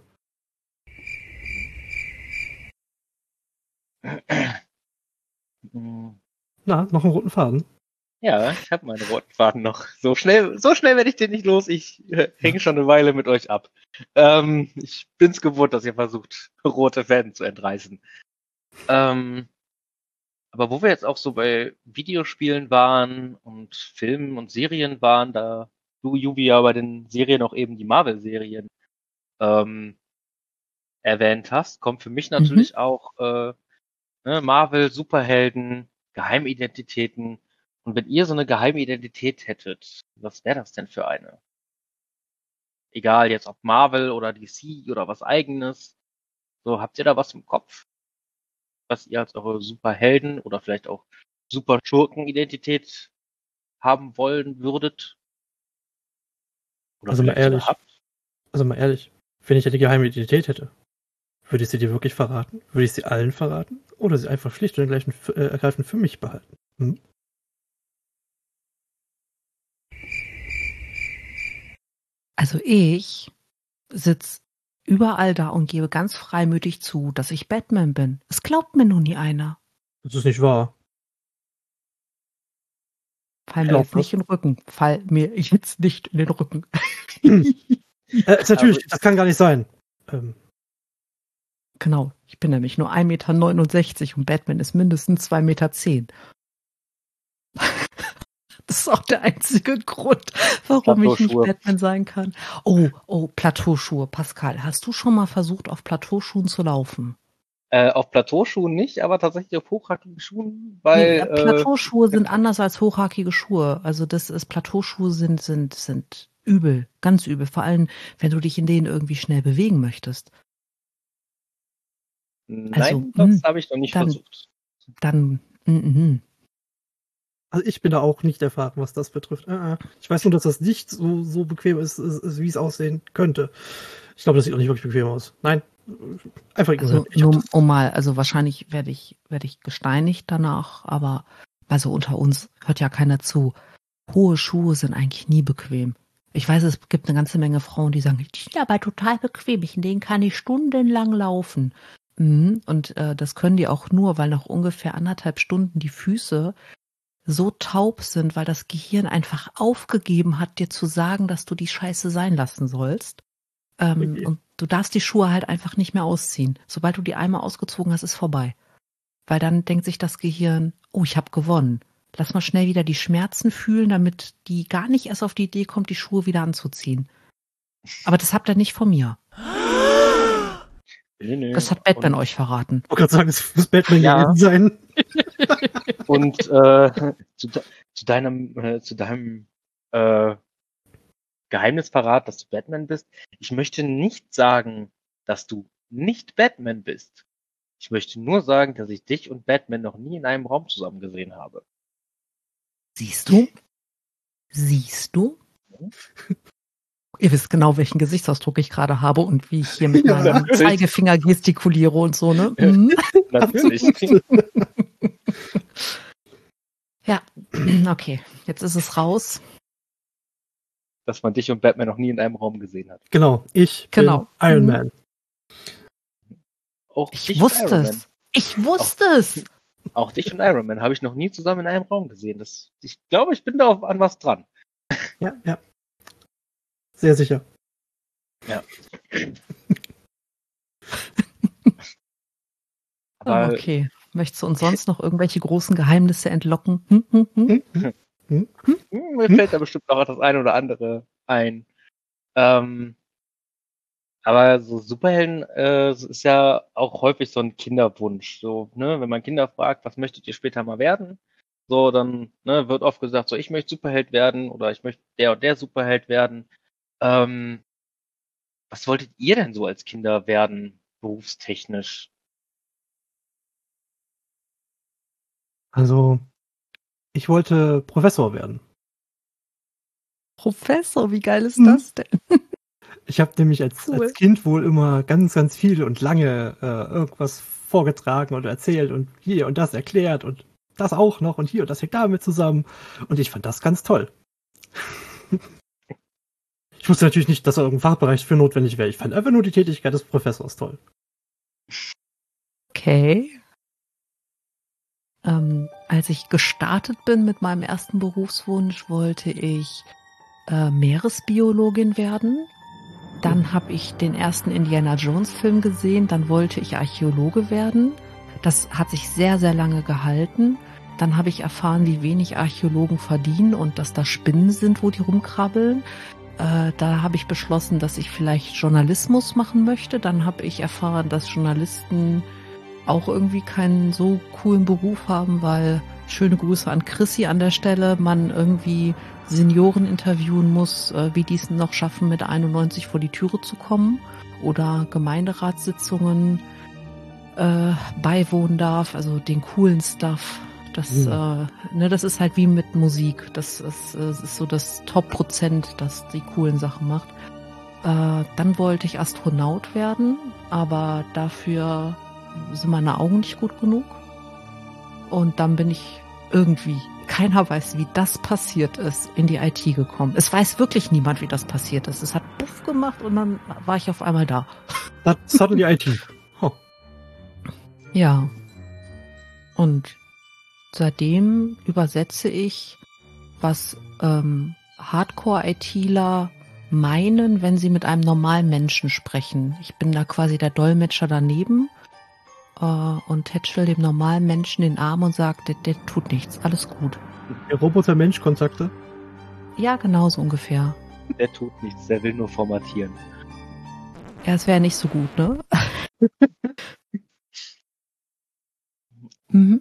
Na, noch einen roten Faden. Ja, ich habe meine roten Faden noch. So schnell, so schnell werde ich den nicht los. Ich äh, hänge schon eine Weile mit euch ab. Ähm, ich bin's gewohnt, dass ihr versucht, rote Fäden zu entreißen. Ähm, aber wo wir jetzt auch so bei Videospielen waren und Filmen und Serien waren, da du, Yubi, ja bei den Serien auch eben die Marvel-Serien ähm, erwähnt hast, kommt für mich natürlich mhm. auch äh, ne, Marvel, Superhelden, Geheimidentitäten. Und wenn ihr so eine Geheimidentität hättet, was wäre das denn für eine? Egal jetzt ob Marvel oder D C oder was eigenes. So, habt ihr da was im Kopf, was ihr als eure Superhelden oder vielleicht auch Super-Schurken-Identität haben wollen würdet? Oder also mal ehrlich, habt? also mal ehrlich, wenn ich ja die geheime Identität hätte, würde ich sie dir wirklich verraten? Würde ich sie allen verraten? Oder sie einfach schlicht und ergreifend für mich behalten? Hm? Also ich sitze überall da und gebe ganz freimütig zu, dass ich Batman bin. Es glaubt mir nun nie einer. Das ist nicht wahr. Fall mir jetzt nicht in den Rücken. Fall mir jetzt nicht in den Rücken. äh, ist natürlich, das kann gar nicht sein. Ähm. Genau, ich bin nämlich nur ein Meter neunundsechzig und Batman ist mindestens zwei Meter zehn. Das ist auch der einzige Grund, warum ich nicht Batman sein kann. Oh, oh, Plateauschuhe. Pascal, hast du schon mal versucht, auf Plateauschuhen zu laufen? Äh, auf Plateauschuhen nicht, aber tatsächlich auf hochhackigen Schuhen, weil... Nee, Plateauschuhe äh, sind anders als hochhackige Schuhe. Also das ist, Plateauschuhe sind, sind, sind übel, ganz übel. Vor allem, wenn du dich in denen irgendwie schnell bewegen möchtest. Nein, also, das habe ich noch nicht dann, versucht. Dann, mm, Also ich bin da auch nicht erfahren, was das betrifft. Ich weiß nur, dass das nicht so, so bequem ist, wie es aussehen könnte. Ich glaube, das sieht auch nicht wirklich bequem aus. Nein, einfach ignorieren. Also nur um mal, also wahrscheinlich werde ich, werde ich gesteinigt danach, aber also unter uns hört ja keiner zu. Hohe Schuhe sind eigentlich nie bequem. Ich weiß, es gibt eine ganze Menge Frauen, die sagen, die sind aber total bequem, in denen kann ich stundenlang laufen. Mhm. Und äh, das können die auch nur, weil nach ungefähr anderthalb Stunden die Füße so taub sind, weil das Gehirn einfach aufgegeben hat, dir zu sagen, dass du die Scheiße sein lassen sollst. Ähm, okay. Und du darfst die Schuhe halt einfach nicht mehr ausziehen. Sobald du die einmal ausgezogen hast, ist vorbei. Weil dann denkt sich das Gehirn, oh, ich habe gewonnen. Lass mal schnell wieder die Schmerzen fühlen, damit die gar nicht erst auf die Idee kommt, die Schuhe wieder anzuziehen. Aber das habt ihr nicht von mir. Nee, nee. Das hat Batman Und, euch verraten. Ich wollte gerade sagen, es muss Batman ja. gewesen sein. Und äh, zu, zu deinem, äh, zu deinem äh, Geheimnisverrat, dass du Batman bist. Ich möchte nicht sagen, dass du nicht Batman bist. Ich möchte nur sagen, dass ich dich und Batman noch nie in einem Raum zusammen gesehen habe. Siehst du? Siehst du? Mhm. Ihr wisst genau, welchen Gesichtsausdruck ich gerade habe und wie ich hier mit ja, meinem natürlich. Zeigefinger gestikuliere und so, ne? Mhm. Natürlich. Ja, okay. Jetzt ist es raus. Dass man dich und Batman noch nie in einem Raum gesehen hat. Genau, ich genau. bin Iron Man. Auch ich wusste es. Ich wusste Auch. es. Auch dich und Iron Man habe ich noch nie zusammen in einem Raum gesehen. Das, ich glaube, ich bin da auf, an was dran. Ja, ja. Sehr sicher. Ja. Aber okay. Möchtest du uns sonst noch irgendwelche großen Geheimnisse entlocken? Hm, hm, hm? Hm, hm, hm? Mir fällt da bestimmt noch das eine oder andere ein. Ähm, aber so Superhelden äh, ist ja auch häufig so ein Kinderwunsch. So, ne, wenn man Kinder fragt, was möchtet ihr später mal werden? So, dann ne, wird oft gesagt, so ich möchte Superheld werden oder ich möchte der und der Superheld werden. Ähm, was wolltet ihr denn so als Kinder werden, berufstechnisch? Also, ich wollte Professor werden. Professor, wie geil ist Hm. das denn? Ich habe nämlich als, Cool. als Kind wohl immer ganz, ganz viel und lange äh, irgendwas vorgetragen und erzählt und hier und das erklärt und das auch noch und hier und das hängt damit zusammen. Und ich fand das ganz toll. Ich wusste natürlich nicht, dass da irgendein Fachbereich für notwendig wäre. Ich fand einfach nur die Tätigkeit des Professors toll. Okay. Ähm, als ich gestartet bin mit meinem ersten Berufswunsch, wollte ich äh, Meeresbiologin werden. Dann habe ich den ersten Indiana Jones Film gesehen. Dann wollte ich Archäologe werden. Das hat sich sehr, sehr lange gehalten. Dann habe ich erfahren, wie wenig Archäologen verdienen und dass da Spinnen sind, wo die rumkrabbeln. Äh, da habe ich beschlossen, dass ich vielleicht Journalismus machen möchte. Dann habe ich erfahren, dass Journalisten auch irgendwie keinen so coolen Beruf haben, weil, schöne Grüße an Chrissy an der Stelle, man irgendwie Senioren interviewen muss, äh, wie die es noch schaffen, mit einundneunzig vor die Türe zu kommen oder Gemeinderatssitzungen äh, beiwohnen darf, also den coolen Stuff. Das, Mhm. äh, ne, das ist halt wie mit Musik. Das ist, äh, ist so das Top-Prozent, das die coolen Sachen macht. Äh, dann wollte ich Astronaut werden, aber dafür sind meine Augen nicht gut genug. Und dann bin ich irgendwie, keiner weiß, wie das passiert ist, in die I T gekommen. Es weiß wirklich niemand, wie das passiert ist. Es hat Puff gemacht und dann war ich auf einmal da. Das hat die I T. Oh. Ja. Und seitdem übersetze ich, was ähm, Hardcore-ITler meinen, wenn sie mit einem normalen Menschen sprechen. Ich bin da quasi der Dolmetscher daneben äh, und tätschel dem normalen Menschen den Arm und sagt, der, der tut nichts, alles gut. Der Roboter-Mensch-Kontakte? Ja, genau so ungefähr. Der tut nichts, der will nur formatieren. Ja, es wäre nicht so gut, ne? mhm.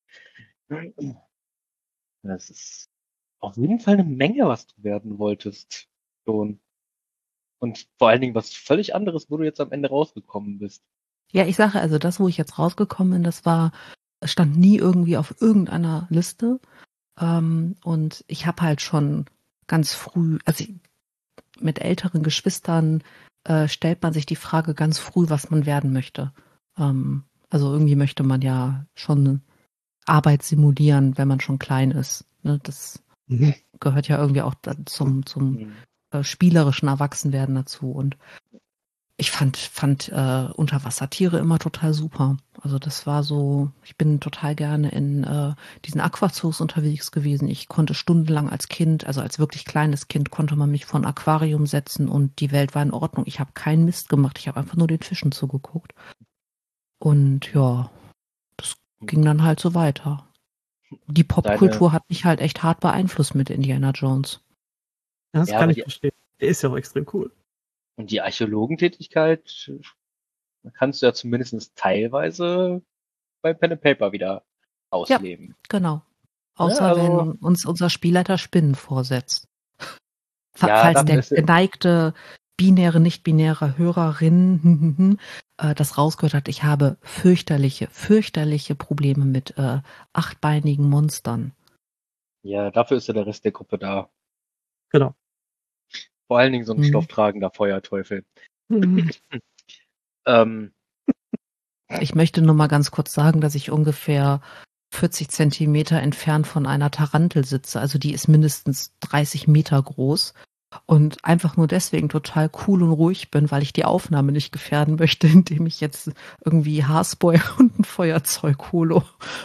Das ist auf jeden Fall eine Menge, was du werden wolltest. Schon. Und vor allen Dingen was völlig anderes, wo du jetzt am Ende rausgekommen bist. Ja, ich sage also, das, wo ich jetzt rausgekommen bin, das war, stand nie irgendwie auf irgendeiner Liste. Ähm, und ich habe halt schon ganz früh, also ich, mit älteren Geschwistern äh, stellt man sich die Frage ganz früh, was man werden möchte. Ähm, also irgendwie möchte man ja schon Arbeit simulieren, wenn man schon klein ist. Ne? Das mhm. gehört ja irgendwie auch zum, zum mhm. äh, spielerischen Erwachsenwerden dazu. Und ich fand, fand äh, Unterwassertiere immer total super. Also das war so, ich bin total gerne in äh, diesen Aquazoos unterwegs gewesen. Ich konnte stundenlang als Kind, also als wirklich kleines Kind, konnte man mich vor ein Aquarium setzen und die Welt war in Ordnung. Ich habe keinen Mist gemacht, ich habe einfach nur den Fischen zugeguckt. Und ja, das ging dann halt so weiter. Die Popkultur hat mich halt echt hart beeinflusst mit Indiana Jones. Das ja, kann ich die, verstehen. Der ist ja auch extrem cool. Und die Archäologentätigkeit kannst du ja zumindest teilweise bei Pen and Paper wieder ausleben. Ja, genau. Außer ja, also, wenn uns unser Spielleiter Spinnen vorsetzt. Ja, Falls der geneigte binäre, nicht-binäre Hörerin äh, das rausgehört hat, ich habe fürchterliche, fürchterliche Probleme mit äh, achtbeinigen Monstern. Ja, dafür ist ja der Rest der Gruppe da. Genau. Vor allen Dingen so ein hm. stofftragender Feuerteufel. Hm. ähm, ich möchte nur mal ganz kurz sagen, dass ich ungefähr vierzig Zentimeter entfernt von einer Tarantel sitze. Also die ist mindestens dreißig Meter groß. Und einfach nur deswegen total cool und ruhig bin, weil ich die Aufnahme nicht gefährden möchte, indem ich jetzt irgendwie Haarspray und ein Feuerzeug hole,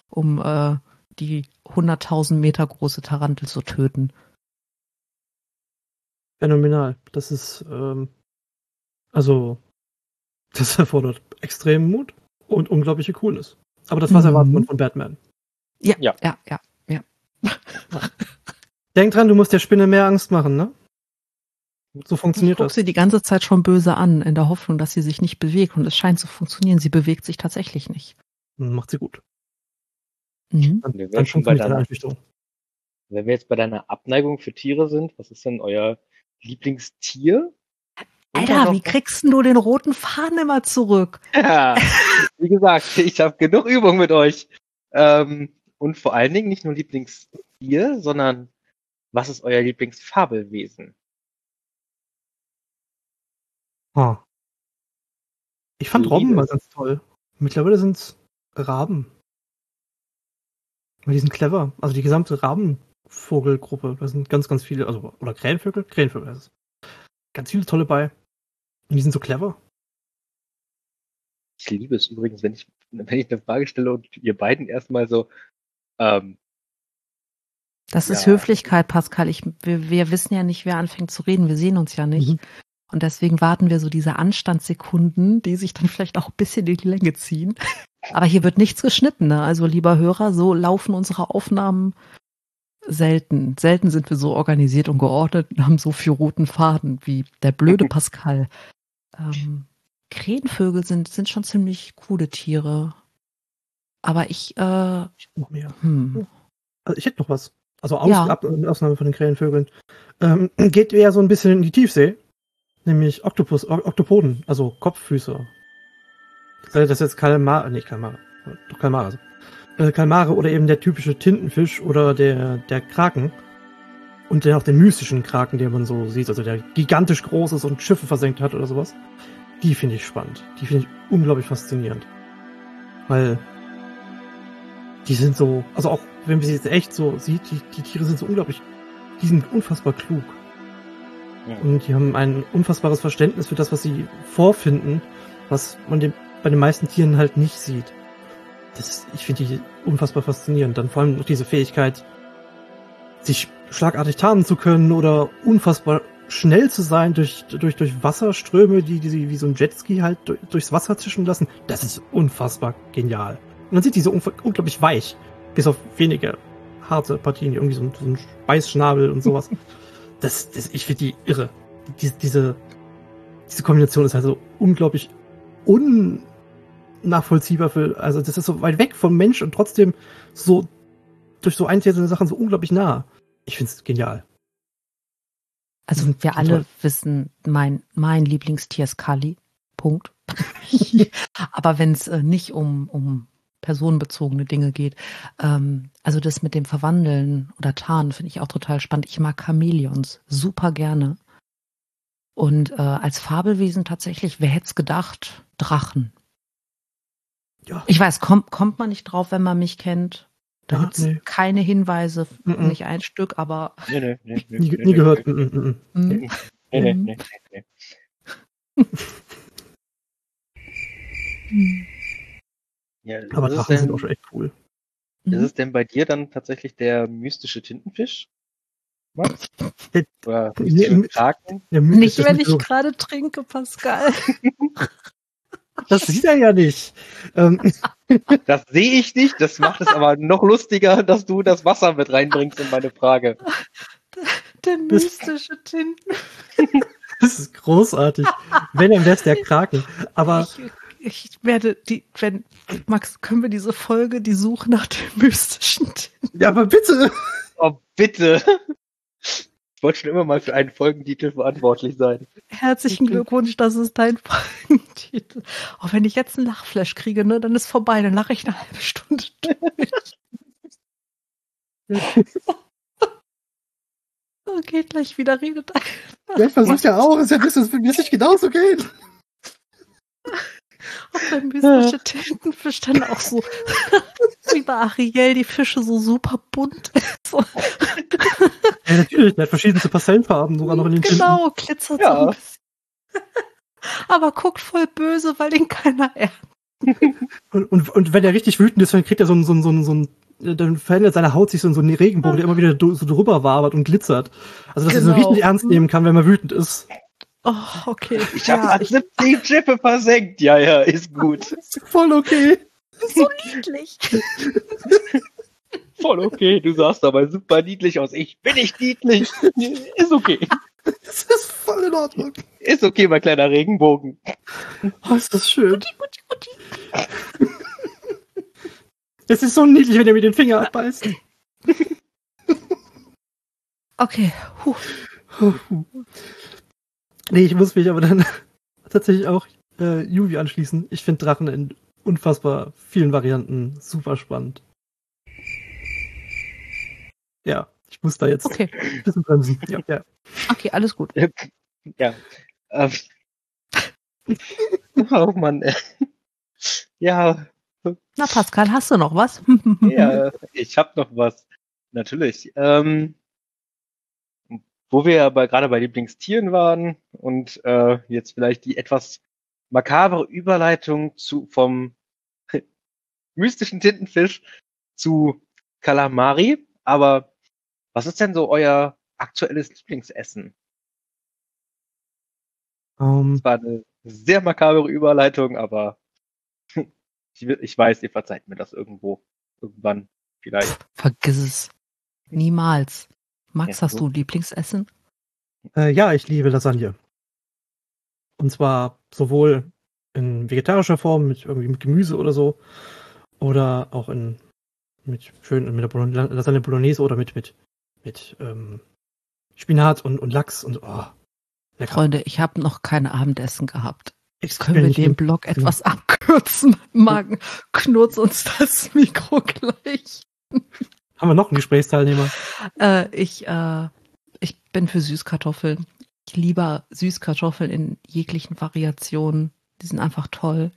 um äh, die hunderttausend Meter große Tarantel zu töten. Phänomenal. Das ist, ähm, also, das erfordert extremen Mut und unglaubliche Coolness. Aber das, was Mhm. erwartet man von Batman? Ja, Ja. ja, ja, ja. Denk dran, du musst der Spinne mehr Angst machen, ne? So Ich funktioniert gucke das. sie die ganze Zeit schon böse an, in der Hoffnung, dass sie sich nicht bewegt. Und es scheint zu funktionieren. Sie bewegt sich tatsächlich nicht. Macht sie gut. Mhm. Dann, Wir dann wären schon bei funktioniert deine deiner, Einschüchterung. wenn wir jetzt bei deiner Abneigung für Tiere sind, was ist denn euer Lieblingstier? Und dann Alter, noch- wie kriegst denn du den roten Faden immer zurück? Ja, wie gesagt, ich habe genug Übung mit euch. Ähm, und vor allen Dingen nicht nur Lieblingstier, sondern was ist euer Lieblingsfabelwesen? Ah. Ich fand Liebe Robben mal es. ganz toll. Mittlerweile sind es Raben. Weil die sind clever. Also die gesamte Rabenvogelgruppe, da sind ganz, ganz viele, also, oder Krähenvögel? Krähenvögel heißt es. Ganz viele tolle bei. Und die sind so clever. Ich liebe es übrigens, wenn ich, wenn ich eine Frage stelle und ihr beiden erstmal so, ähm, Das ist Ja. Höflichkeit, Pascal. Ich, wir, wir wissen ja nicht, wer anfängt zu reden. Wir sehen uns ja nicht. Mhm. Und deswegen warten wir so diese Anstandssekunden, die sich dann vielleicht auch ein bisschen in die Länge ziehen. Aber hier wird nichts geschnitten, ne? Also lieber Hörer, so laufen unsere Aufnahmen selten. Selten sind wir so organisiert und geordnet und haben so viel roten Faden wie der blöde Pascal. Ähm, Krähenvögel sind, sind schon ziemlich coole Tiere. Aber ich, äh, Ich hab noch mehr. hm. Also ich hätte noch was. Also aus, Ja. ab, in Ausnahme von den Krähenvögeln. Ähm, geht eher so ein bisschen in die Tiefsee. Nämlich Oktopus, O- Oktopoden, also Kopffüßer. Sei das jetzt Kalmar, nee, Kalmar, doch Kalmar, also. Äh, Kalmare oder eben der typische Tintenfisch oder der, der Kraken. Und dann auch den mystischen Kraken, den man so sieht, also der gigantisch groß ist und Schiffe versenkt hat oder sowas. Die finde ich spannend. Die finde ich unglaublich faszinierend. Weil die sind so, also auch wenn man sie jetzt echt so sieht, die, die Tiere sind so unglaublich, die sind unfassbar klug. Ja. Und die haben ein unfassbares Verständnis für das, was sie vorfinden, was man dem, bei den meisten Tieren halt nicht sieht. Das, ich finde die unfassbar faszinierend. Dann vor allem noch diese Fähigkeit, sich schlagartig tarnen zu können oder unfassbar schnell zu sein durch, durch, durch Wasserströme, die, die sie wie so ein Jetski halt durch, durchs Wasser zischen lassen. Das ist unfassbar genial. Und dann sind die so unf- unglaublich weich. Bis auf wenige harte Partien, irgendwie so, ein- so ein Beißschnabel und sowas. Das, das, ich finde die irre. Die, diese, diese Kombination ist halt so unglaublich unnachvollziehbar für, also das ist so weit weg vom Mensch und trotzdem so durch so einzelne Sachen so unglaublich nah. Ich finde es genial. Also Mhm, wir toll. alle wissen, mein, mein Lieblingstier ist Kali. Punkt. Aber wenn es äh, nicht um, um personenbezogene Dinge geht, ähm, also das mit dem Verwandeln oder Tarnen finde ich auch total spannend. Ich mag Chamäleons super gerne. Und äh, als Fabelwesen tatsächlich, wer hätte es gedacht, Drachen. Ja. Ich weiß, kommt, kommt man nicht drauf, wenn man mich kennt. Da Ja, gibt es nee. keine Hinweise, Mhm. nicht ein Stück, aber Nee, nee, nee, nee, Nie, nee, nie nee, gehört. Nee, Mm, mm, mm. hm, nee, nee, Mhm. nee, nee, nee. hm. Ja, Aber ist, es Drachen sind denn, auch schon echt cool. ist Mhm. es denn bei dir dann tatsächlich der mystische Tintenfisch? Max? Der- Oder Nee, mystische mi- Kraken? Der Mythos Nicht, ist wenn nicht ich so- gerade trinke, Pascal. Das sieht er ja nicht. Ähm, Das sehe ich nicht, das macht es aber noch lustiger, dass du das Wasser mit reinbringst in meine Frage. Der mystische Tinten. das ist großartig. Wenn, dann wär's der Kraken. Aber Ich, ich werde die, wenn, Max, können wir diese Folge, die Suche nach dem mystischen Tinten. ja, aber bitte. Oh, bitte! Ich wollte schon immer mal für einen Folgentitel verantwortlich sein. Herzlichen Glückwunsch, das ist dein Folgentitel. Auch wenn ich jetzt einen Lachflash kriege, ne, dann ist vorbei, dann lache ich eine halbe Stunde durch. Oh, geht gleich wieder, redet einfach. Ja, ich versuch's ja auch. Ist ja wissen, es wird mir nicht genauso gehen. Ob der mystische Tintenfisch dann auch so wie bei Ariel die Fische so super bunt ist. So. Ja, natürlich. Der hat verschiedenste Pastellfarben sogar noch in den Tinten. Genau, glitzert Ja. so ein bisschen. Aber guckt voll böse, weil den keiner ernst Und, und, und wenn er richtig wütend ist, dann kriegt er so ein, so ein, so ein, so ein dann verändert seine Haut sich so in so einen Regenbogen, der immer wieder so drüber wabert und glitzert. Also, dass genau. er so richtig ernst nehmen kann, wenn man wütend ist. Oh, okay. Ich habe ja, siebzig Schiffe versenkt. Ja, ja, ist gut. Ist voll okay. Ist so niedlich. Voll okay. Du sahst dabei super niedlich aus. Ich bin nicht niedlich. Ist okay. Das ist voll in Ordnung. Ist okay, mein kleiner Regenbogen. Oh, ist das schön. Guti, guti, guti. Es ist so niedlich, wenn er mir den Finger abbeißt. Okay. Puh. Nee, ich muss mich aber dann tatsächlich auch äh, Yuvi anschließen. Ich finde Drachen in unfassbar vielen Varianten super spannend. Ja, ich muss da jetzt okay. ein bisschen bremsen. Ja, ja. Okay, alles gut. Ja. Ähm. Oh Mann. Ja. Na, Pascal, hast du noch was? Ja, ich habe noch was. Natürlich. Ähm, wo wir aber gerade bei Lieblingstieren waren und äh, jetzt vielleicht die etwas makabre Überleitung zu vom mystischen Tintenfisch zu Kalamari. Aber was ist denn so euer aktuelles Lieblingsessen? Um, das war eine sehr makabre Überleitung, aber ich, ich weiß, ihr verzeiht mir das irgendwo. Irgendwann vielleicht. Vergiss es. Niemals. Max, Ja, hast so. du Lieblingsessen? Äh, ja, ich liebe Lasagne. Und zwar sowohl in vegetarischer Form, mit irgendwie mit Gemüse oder so, oder auch in mit schön mit der Bologn- Lasagne Bolognese oder mit mit mit ähm, Spinat und, und Lachs und oh, lecker. Freunde, ich habe noch kein Abendessen gehabt. Ich Können wir den Blog etwas abkürzen? Magen, knurz uns das Mikro gleich. Haben wir noch einen Gesprächsteilnehmer? Äh, ich, äh, ich bin für Süßkartoffeln. Ich liebe Süßkartoffeln in jeglichen Variationen. Die sind einfach toll.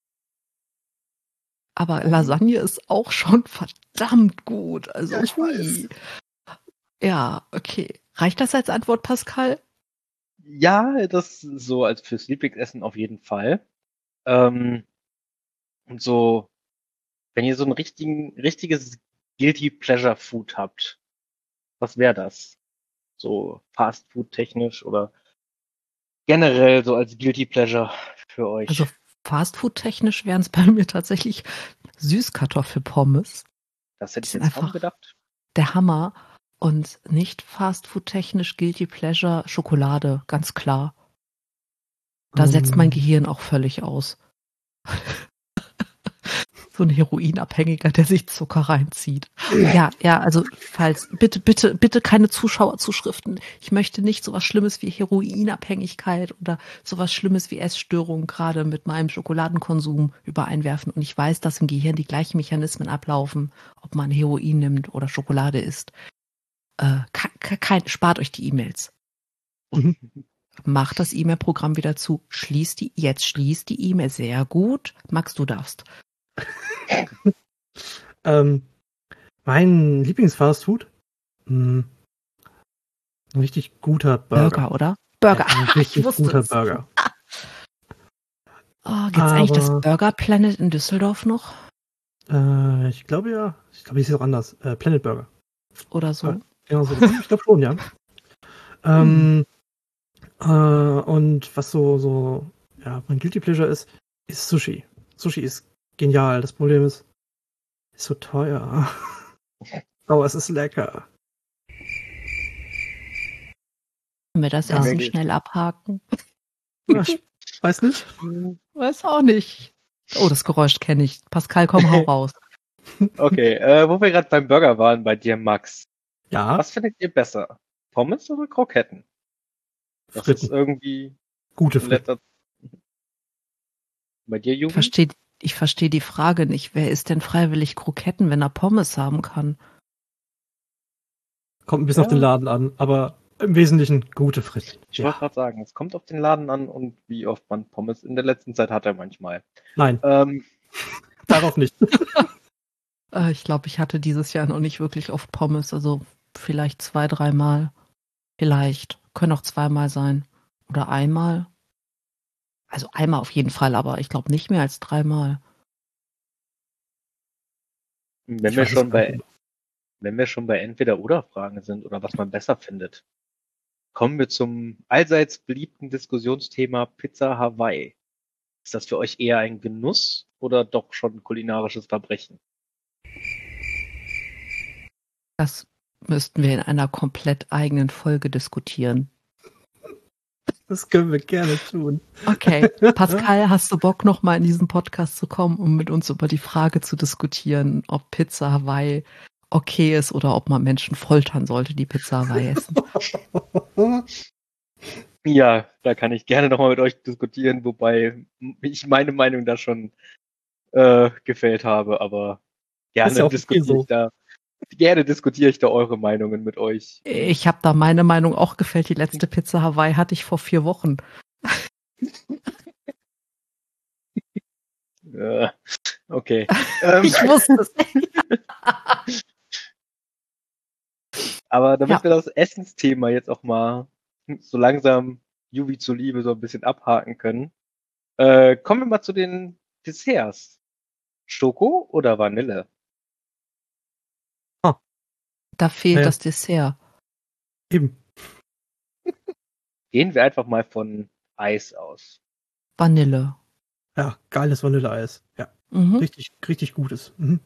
Aber Lasagne ist auch schon verdammt gut. Also, ja, ich weiß. Ja, okay. Reicht das als Antwort, Pascal? Ja, das so als fürs Lieblingsessen auf jeden Fall. Ähm, und so, wenn ihr so ein richtigen, richtiges Guilty Pleasure Food habt, was wäre das? So Fast Food technisch oder generell so als Guilty Pleasure für euch? Also Fast Food technisch wären es bei mir tatsächlich Süßkartoffelpommes. Das hätte ich sind jetzt einfach auch gedacht. Der Hammer. Und nicht Fast Food technisch Guilty Pleasure Schokolade, ganz klar. Da Um. setzt mein Gehirn auch völlig aus. So ein Heroinabhängiger, der sich Zucker reinzieht. Ja, ja, also falls, bitte, bitte, bitte keine Zuschauerzuschriften. Ich möchte nicht sowas Schlimmes wie Heroinabhängigkeit oder sowas Schlimmes wie Essstörung gerade mit meinem Schokoladenkonsum übereinwerfen. Und ich weiß, dass im Gehirn die gleichen Mechanismen ablaufen, ob man Heroin nimmt oder Schokolade isst. Äh, kein, spart euch die E-Mails. Macht das E-Mail-Programm wieder zu. Schließt die, jetzt schließt die E-Mail. Sehr gut. Max, du darfst. ähm, mein Lieblingsfastfood? Hm, ein richtig guter Burger. Burger, oder? Burger. Ja, ein richtig guter es. Burger. Oh, gibt's Aber, eigentlich das Burger Planet in Düsseldorf noch? Äh, ich glaube ja. Ich glaube, es ist auch anders. Äh, Planet Burger. Oder so. Ja, genau so. Ich glaube schon, ja. ähm, äh, und was so, so, ja, mein Guilty Pleasure ist, ist Sushi. Sushi ist genial. Das Problem ist, ist so teuer. Aber es ist lecker. Können wir das ja, Essen schnell abhaken? Ja, ich weiß nicht. Weiß auch nicht. Oh, das Geräusch kenne ich. Pascal, komm, hau raus. Okay, äh, wo wir gerade beim Burger waren, bei dir, Max. Ja. Was findet ihr besser? Pommes oder Kroketten? Das Fritten. ist irgendwie gute Fritten. Bei dir, Jugend? Ich verstehe ich versteh die Frage nicht. Wer isst denn freiwillig Kroketten, wenn er Pommes haben kann? Kommt ein bisschen ja. auf den Laden an, aber im Wesentlichen gute Fritten. Ich ja. wollte gerade sagen, es kommt auf den Laden an und wie oft man Pommes in der letzten Zeit hat er manchmal. Nein. Ähm. Darauf nicht. Ich glaube, ich hatte dieses Jahr noch nicht wirklich oft Pommes, also vielleicht zwei, dreimal. Vielleicht. Können auch zweimal sein. Oder einmal. Also einmal auf jeden Fall, aber ich glaube nicht mehr als dreimal. Wenn Ich wir weiß es schon gar bei, nicht. wenn wir schon bei Entweder-oder-Fragen sind oder was man besser findet, kommen wir zum allseits beliebten Diskussionsthema Pizza Hawaii. Ist das für euch eher ein Genuss oder doch schon ein kulinarisches Verbrechen? Das müssten wir in einer komplett eigenen Folge diskutieren. Das können wir gerne tun. Okay, Pascal, hast du Bock, noch mal in diesen Podcast zu kommen, um mit uns über die Frage zu diskutieren, ob Pizza Hawaii okay ist oder ob man Menschen foltern sollte, die Pizza Hawaii essen? Ja, da kann ich gerne nochmal mit euch diskutieren, wobei ich meine Meinung da schon äh, gefällt habe, aber gerne Ist ja auch okay diskutiere so. ich da, gerne diskutiere ich da eure Meinungen mit euch. Ich habe da meine Meinung auch gefällt. Die letzte Pizza Hawaii hatte ich vor vier Wochen. Äh, okay. Ähm, Ich wusste es. aber damit Ja. wir das Essensthema jetzt auch mal so langsam Juvi zuliebe so ein bisschen abhaken können, äh, kommen wir mal zu den Desserts. Schoko oder Vanille? Da fehlt Ja. das Dessert. Eben. Gehen wir einfach mal von Eis aus. Vanille. Ja, geiles Vanilleeis. Ja, Mhm. richtig, richtig gutes. Mhm.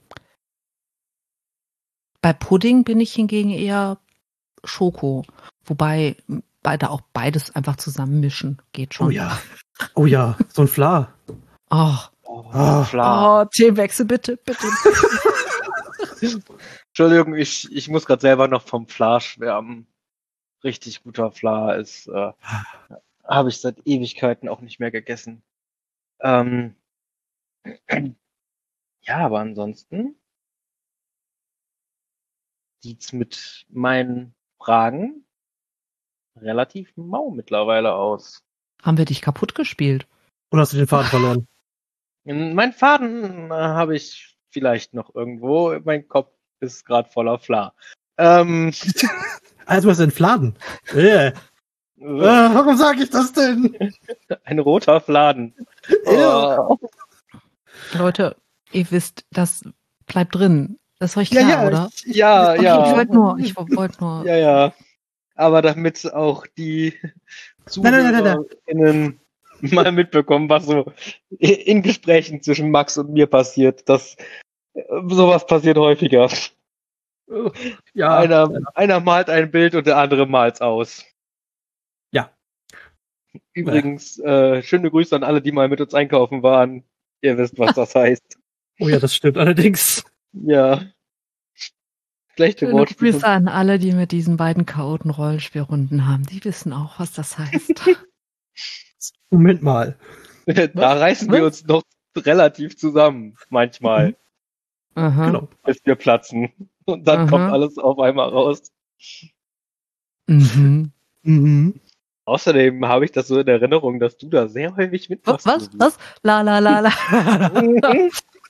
Bei Pudding bin ich hingegen eher Schoko. Wobei beide auch beides einfach zusammenmischen. Geht schon. Oh ja. Oh ja, so ein Fla. Oh, Oh, Ah. Fla. oh Themenwechsel, bitte, bitte. Entschuldigung, ich, ich muss gerade selber noch vom Fla schwärmen. Richtig guter Fla ist, äh, habe ich seit Ewigkeiten auch nicht mehr gegessen. Ähm, ja, aber ansonsten sieht's mit meinen Fragen relativ mau mittlerweile aus. Haben wir dich kaputt gespielt? Oder hast du den Faden verloren? Mein Faden äh, habe ich vielleicht noch irgendwo. Mein Kopf ist gerade voller Fla. Ähm, Also was ist ein Fladen? Äh. Äh, warum sage ich das denn? ein roter Fladen. Ew. Oh. Leute, ihr wisst, das bleibt drin. Das ist euch Ja, klar, ja, oder? ich, ich, Ja, Okay, ja. ich wollte nur, ich wollte nur. Ja, ja. Aber damit auch die Nein, nein, nein, nein, ZuhörerInnen mal mitbekommen, was so in Gesprächen zwischen Max und mir passiert, dass äh, sowas passiert häufiger. Ja, Einer, einer malt ein Bild und der andere malt's aus. Ja. Übrigens, äh, schöne Grüße an alle, die mal mit uns einkaufen waren. Ihr wisst, was das heißt. Oh ja, das stimmt allerdings. Ja. Schlechte Schöne Wortspiele. Grüße an alle, die mit diesen beiden Chaoten-Rollenspielrunden haben. Die wissen auch, was das heißt. Moment mal. Da Was? reißen wir Was? uns noch relativ zusammen, manchmal, Aha. Genau. bis wir platzen. Und dann Aha. kommt alles auf einmal raus. Mhm. Mhm. Außerdem habe ich das so in Erinnerung, dass du da sehr häufig Was? mitmachst. Was? Uwe. Was? La la la la. Mhm.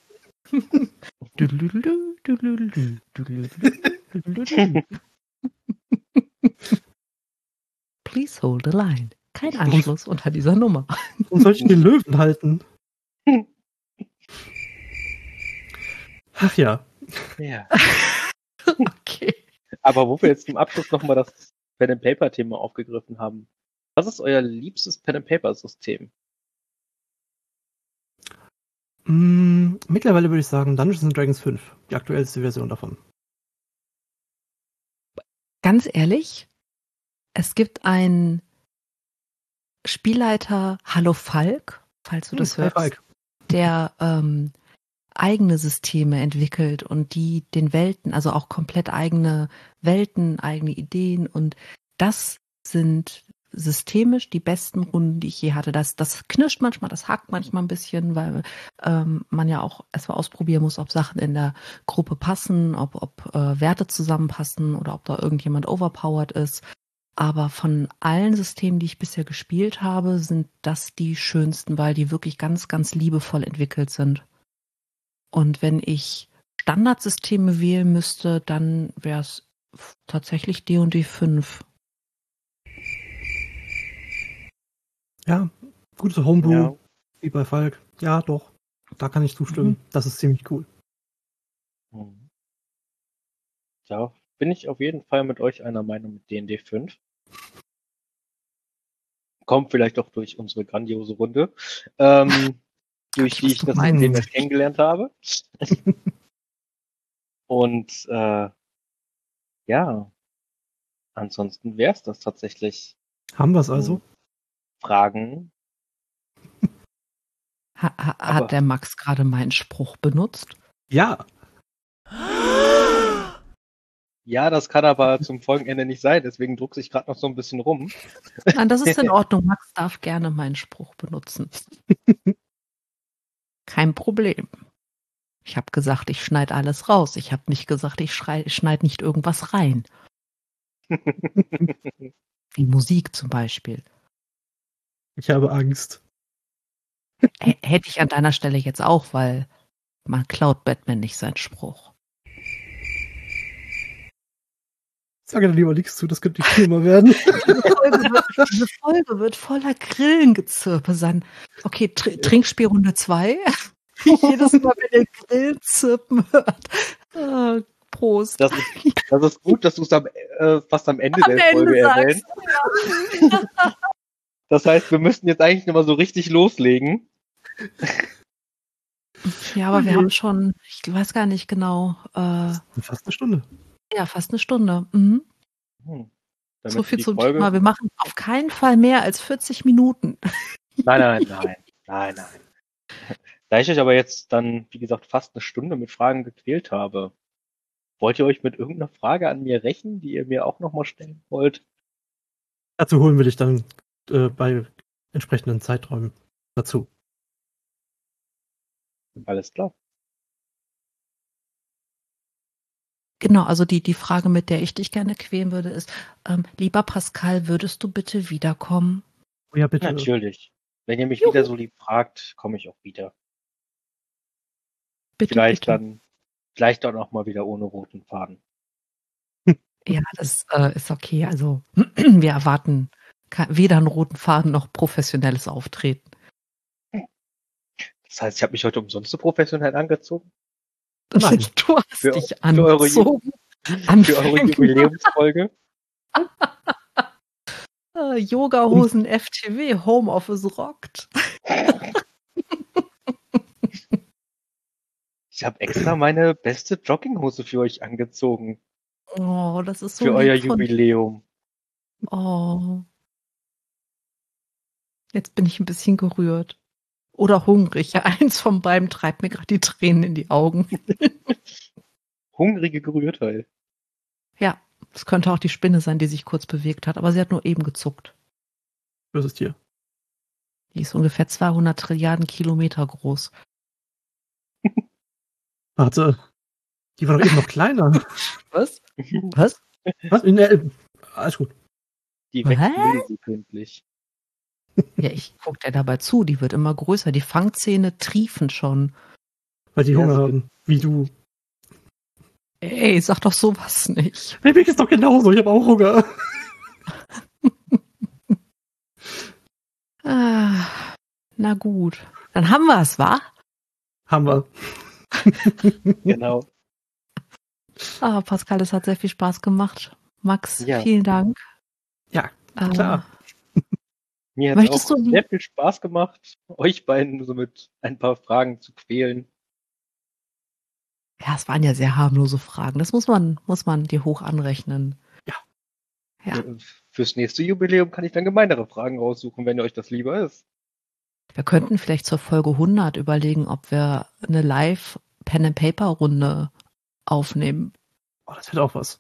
Please hold the line. Kein Anschluss unter dieser Nummer. Und soll ich den Löwen halten? Ach ja. Ja. Okay. Aber wo wir jetzt zum Abschluss nochmal das Pen-and-Paper-Thema aufgegriffen haben. Was ist euer liebstes Pen-and-Paper-System? Mm, mittlerweile würde ich sagen Dungeons and Dragons fünf. Die aktuellste Version davon. Ganz ehrlich, es gibt einen Spielleiter, Hallo Falk, falls du das Hm, hi, hörst, Falk. der ähm, eigene Systeme entwickelt und die den Welten, also auch komplett eigene Welten, eigene Ideen, und das sind systemisch die besten Runden, die ich je hatte. Das, das knirscht manchmal, das hakt manchmal ein bisschen, weil ähm, man ja auch erstmal ausprobieren muss, ob Sachen in der Gruppe passen, ob, ob äh, Werte zusammenpassen oder ob da irgendjemand overpowered ist. Aber von allen Systemen, die ich bisher gespielt habe, sind das die schönsten, weil die wirklich ganz, ganz liebevoll entwickelt sind. Und wenn ich Standardsysteme wählen müsste, dann wäre es tatsächlich D und D fünf. Ja, gutes Homebrew, Ja. wie bei Falk. Ja, doch. Da kann ich zustimmen. Mhm. Das ist ziemlich cool. Mhm. Da bin ich auf jeden Fall mit euch einer Meinung mit D und D fünf. Kommt vielleicht auch durch unsere grandiose Runde, ähm, durch die ich das System erst kennengelernt habe. Und äh, ja, ansonsten wäre es das tatsächlich. Haben wir es also? Fragen. Ha, ha, hat der Max gerade meinen Spruch benutzt? Ja. Ja, das kann aber zum Folgenende nicht sein, deswegen druckt sich gerade noch so ein bisschen rum. Nein, das ist in Ordnung. Max darf gerne meinen Spruch benutzen. Kein Problem. Ich habe gesagt, ich schneide alles raus. Ich habe nicht gesagt, ich schneide nicht irgendwas rein. Wie Musik zum Beispiel. Ich habe Angst. H- hätte ich an deiner Stelle jetzt auch, weil man klaut Batman nicht seinen Spruch. Sage da lieber nichts zu, das könnte nicht schlimmer werden. Diese Folge wird, diese Folge wird voller Grillengezirpe sein. Okay, Tr Trinkspielrunde zwei. Jedes Mal, wenn ihr Grillen zirpen hört. Ah, Prost. Das ist, das ist gut, dass du es am, äh, fast am Ende Am der Ende Folge sagst, erwähnst. ja. Das heißt, wir müssten jetzt eigentlich nochmal so richtig loslegen. Ja, aber Okay. wir haben schon, ich weiß gar nicht genau, äh, Fast eine Stunde. ja, fast eine Stunde. Mhm. Hm. So viel die zum Folge... Thema. Wir machen auf keinen Fall mehr als vierzig Minuten. Nein, nein, nein, nein, nein. Da ich euch aber jetzt dann, wie gesagt, fast eine Stunde mit Fragen gequält habe, wollt ihr euch mit irgendeiner Frage an mir rächen, die ihr mir auch nochmal stellen wollt? Dazu holen wir dich dann äh, bei entsprechenden Zeiträumen dazu. Alles klar. Genau, also die, die Frage, mit der ich dich gerne quälen würde, ist, ähm, lieber Pascal, würdest du bitte wiederkommen? Oh ja, bitte. Natürlich. Wenn ihr mich Juhu. wieder so lieb fragt, komme ich auch wieder. Bitte, Vielleicht bitte. dann, vielleicht auch noch mal wieder ohne roten Faden. Ja, das äh, ist okay. Also wir erwarten ke- weder einen roten Faden noch professionelles Auftreten. Das heißt, ich habe mich heute umsonst so professionell angezogen? Nein. Du hast Für- dich für eure angezogen. Für eure Jubiläumsfolge? Äh, Yoga-Hosen F T W, Homeoffice rockt. Ich habe extra meine beste Jogginghose für euch angezogen. Oh, das ist so Für euer lieb von dir. Jubiläum. Oh. Jetzt bin ich ein bisschen gerührt. Oder hungrig. Ja, eins von beiden treibt mir gerade die Tränen in die Augen. Hungrige Gerührtheit. Ja, es könnte auch die Spinne sein, die sich kurz bewegt hat, aber sie hat nur eben gezuckt. Böses Tier. Die ist ungefähr zweihundert Trilliarden Kilometer groß. Warte. Die war doch eben noch kleiner. Was? Was? Was? In der, alles gut. Die wächst Hä? millisekündlich. Ja, ich gucke dir dabei zu, die wird immer größer. Die Fangzähne triefen schon. Weil die Ja, Hunger so- haben. Wie du. Ey, sag doch sowas nicht. Der Weg ist doch genauso. Ich habe auch Hunger. Ah, na gut. Dann haben wir es, wa? Haben wir. Genau. Ah, Pascal, es hat sehr viel Spaß gemacht. Max, Ja. vielen Dank. Ja, Äh, klar. Mir hat es Möchtest auch du- sehr viel Spaß gemacht, euch beiden so mit ein paar Fragen zu quälen. Ja, es waren ja sehr harmlose Fragen. Das muss man, muss man dir hoch anrechnen. Ja. Ja. Äh, Fürs nächste Jubiläum kann ich dann gemeinere Fragen raussuchen, wenn euch das lieber ist. Wir könnten vielleicht zur Folge hundert überlegen, ob wir eine Live-Pen-and-Paper-Runde aufnehmen. Oh, das wird auch was.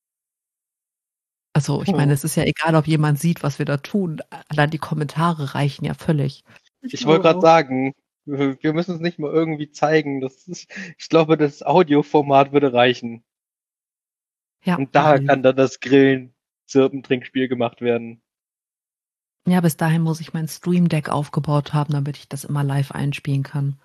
Also, ich Hm. meine, es ist ja egal, ob jemand sieht, was wir da tun. Allein die Kommentare reichen ja völlig. Ich wollte gerade sagen, wir wir müssen es nicht mal irgendwie zeigen. Das ist, ich glaube, das Audioformat würde reichen. Ja. Und da Okay. kann dann das Grillen, Zirpen, Trinkspiel gemacht werden. Ja, bis dahin muss ich mein Stream Deck aufgebaut haben, damit ich das immer live einspielen kann.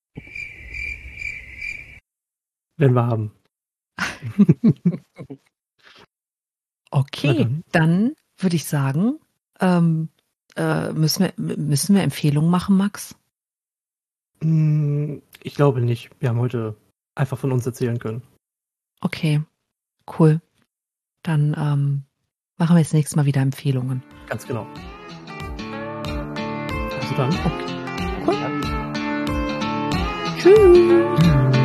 Werden wir haben. Na Okay, dann. dann würde ich sagen, ähm, äh, müssen, wir, m- müssen wir Empfehlungen machen, Max? Hm, Ich glaube nicht. Wir haben heute einfach von uns erzählen können. Okay, Cool. Dann ähm, machen wir jetzt nächstes Mal wieder Empfehlungen. Ganz genau. Also dann. Okay. Cool. Tschüss.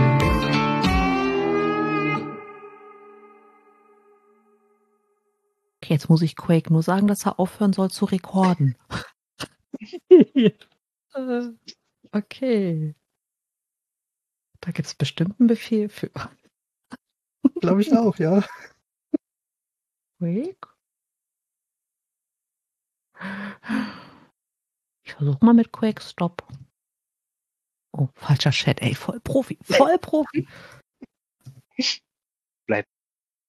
Okay, jetzt muss ich Quake nur sagen, dass er aufhören soll zu rekorden. äh, okay. Da gibt es bestimmt einen Befehl für. Glaube ich auch, ja. Quake? Ich versuche mal mit Quake Stop. Oh, falscher Chat, ey, voll Profi, voll Profi.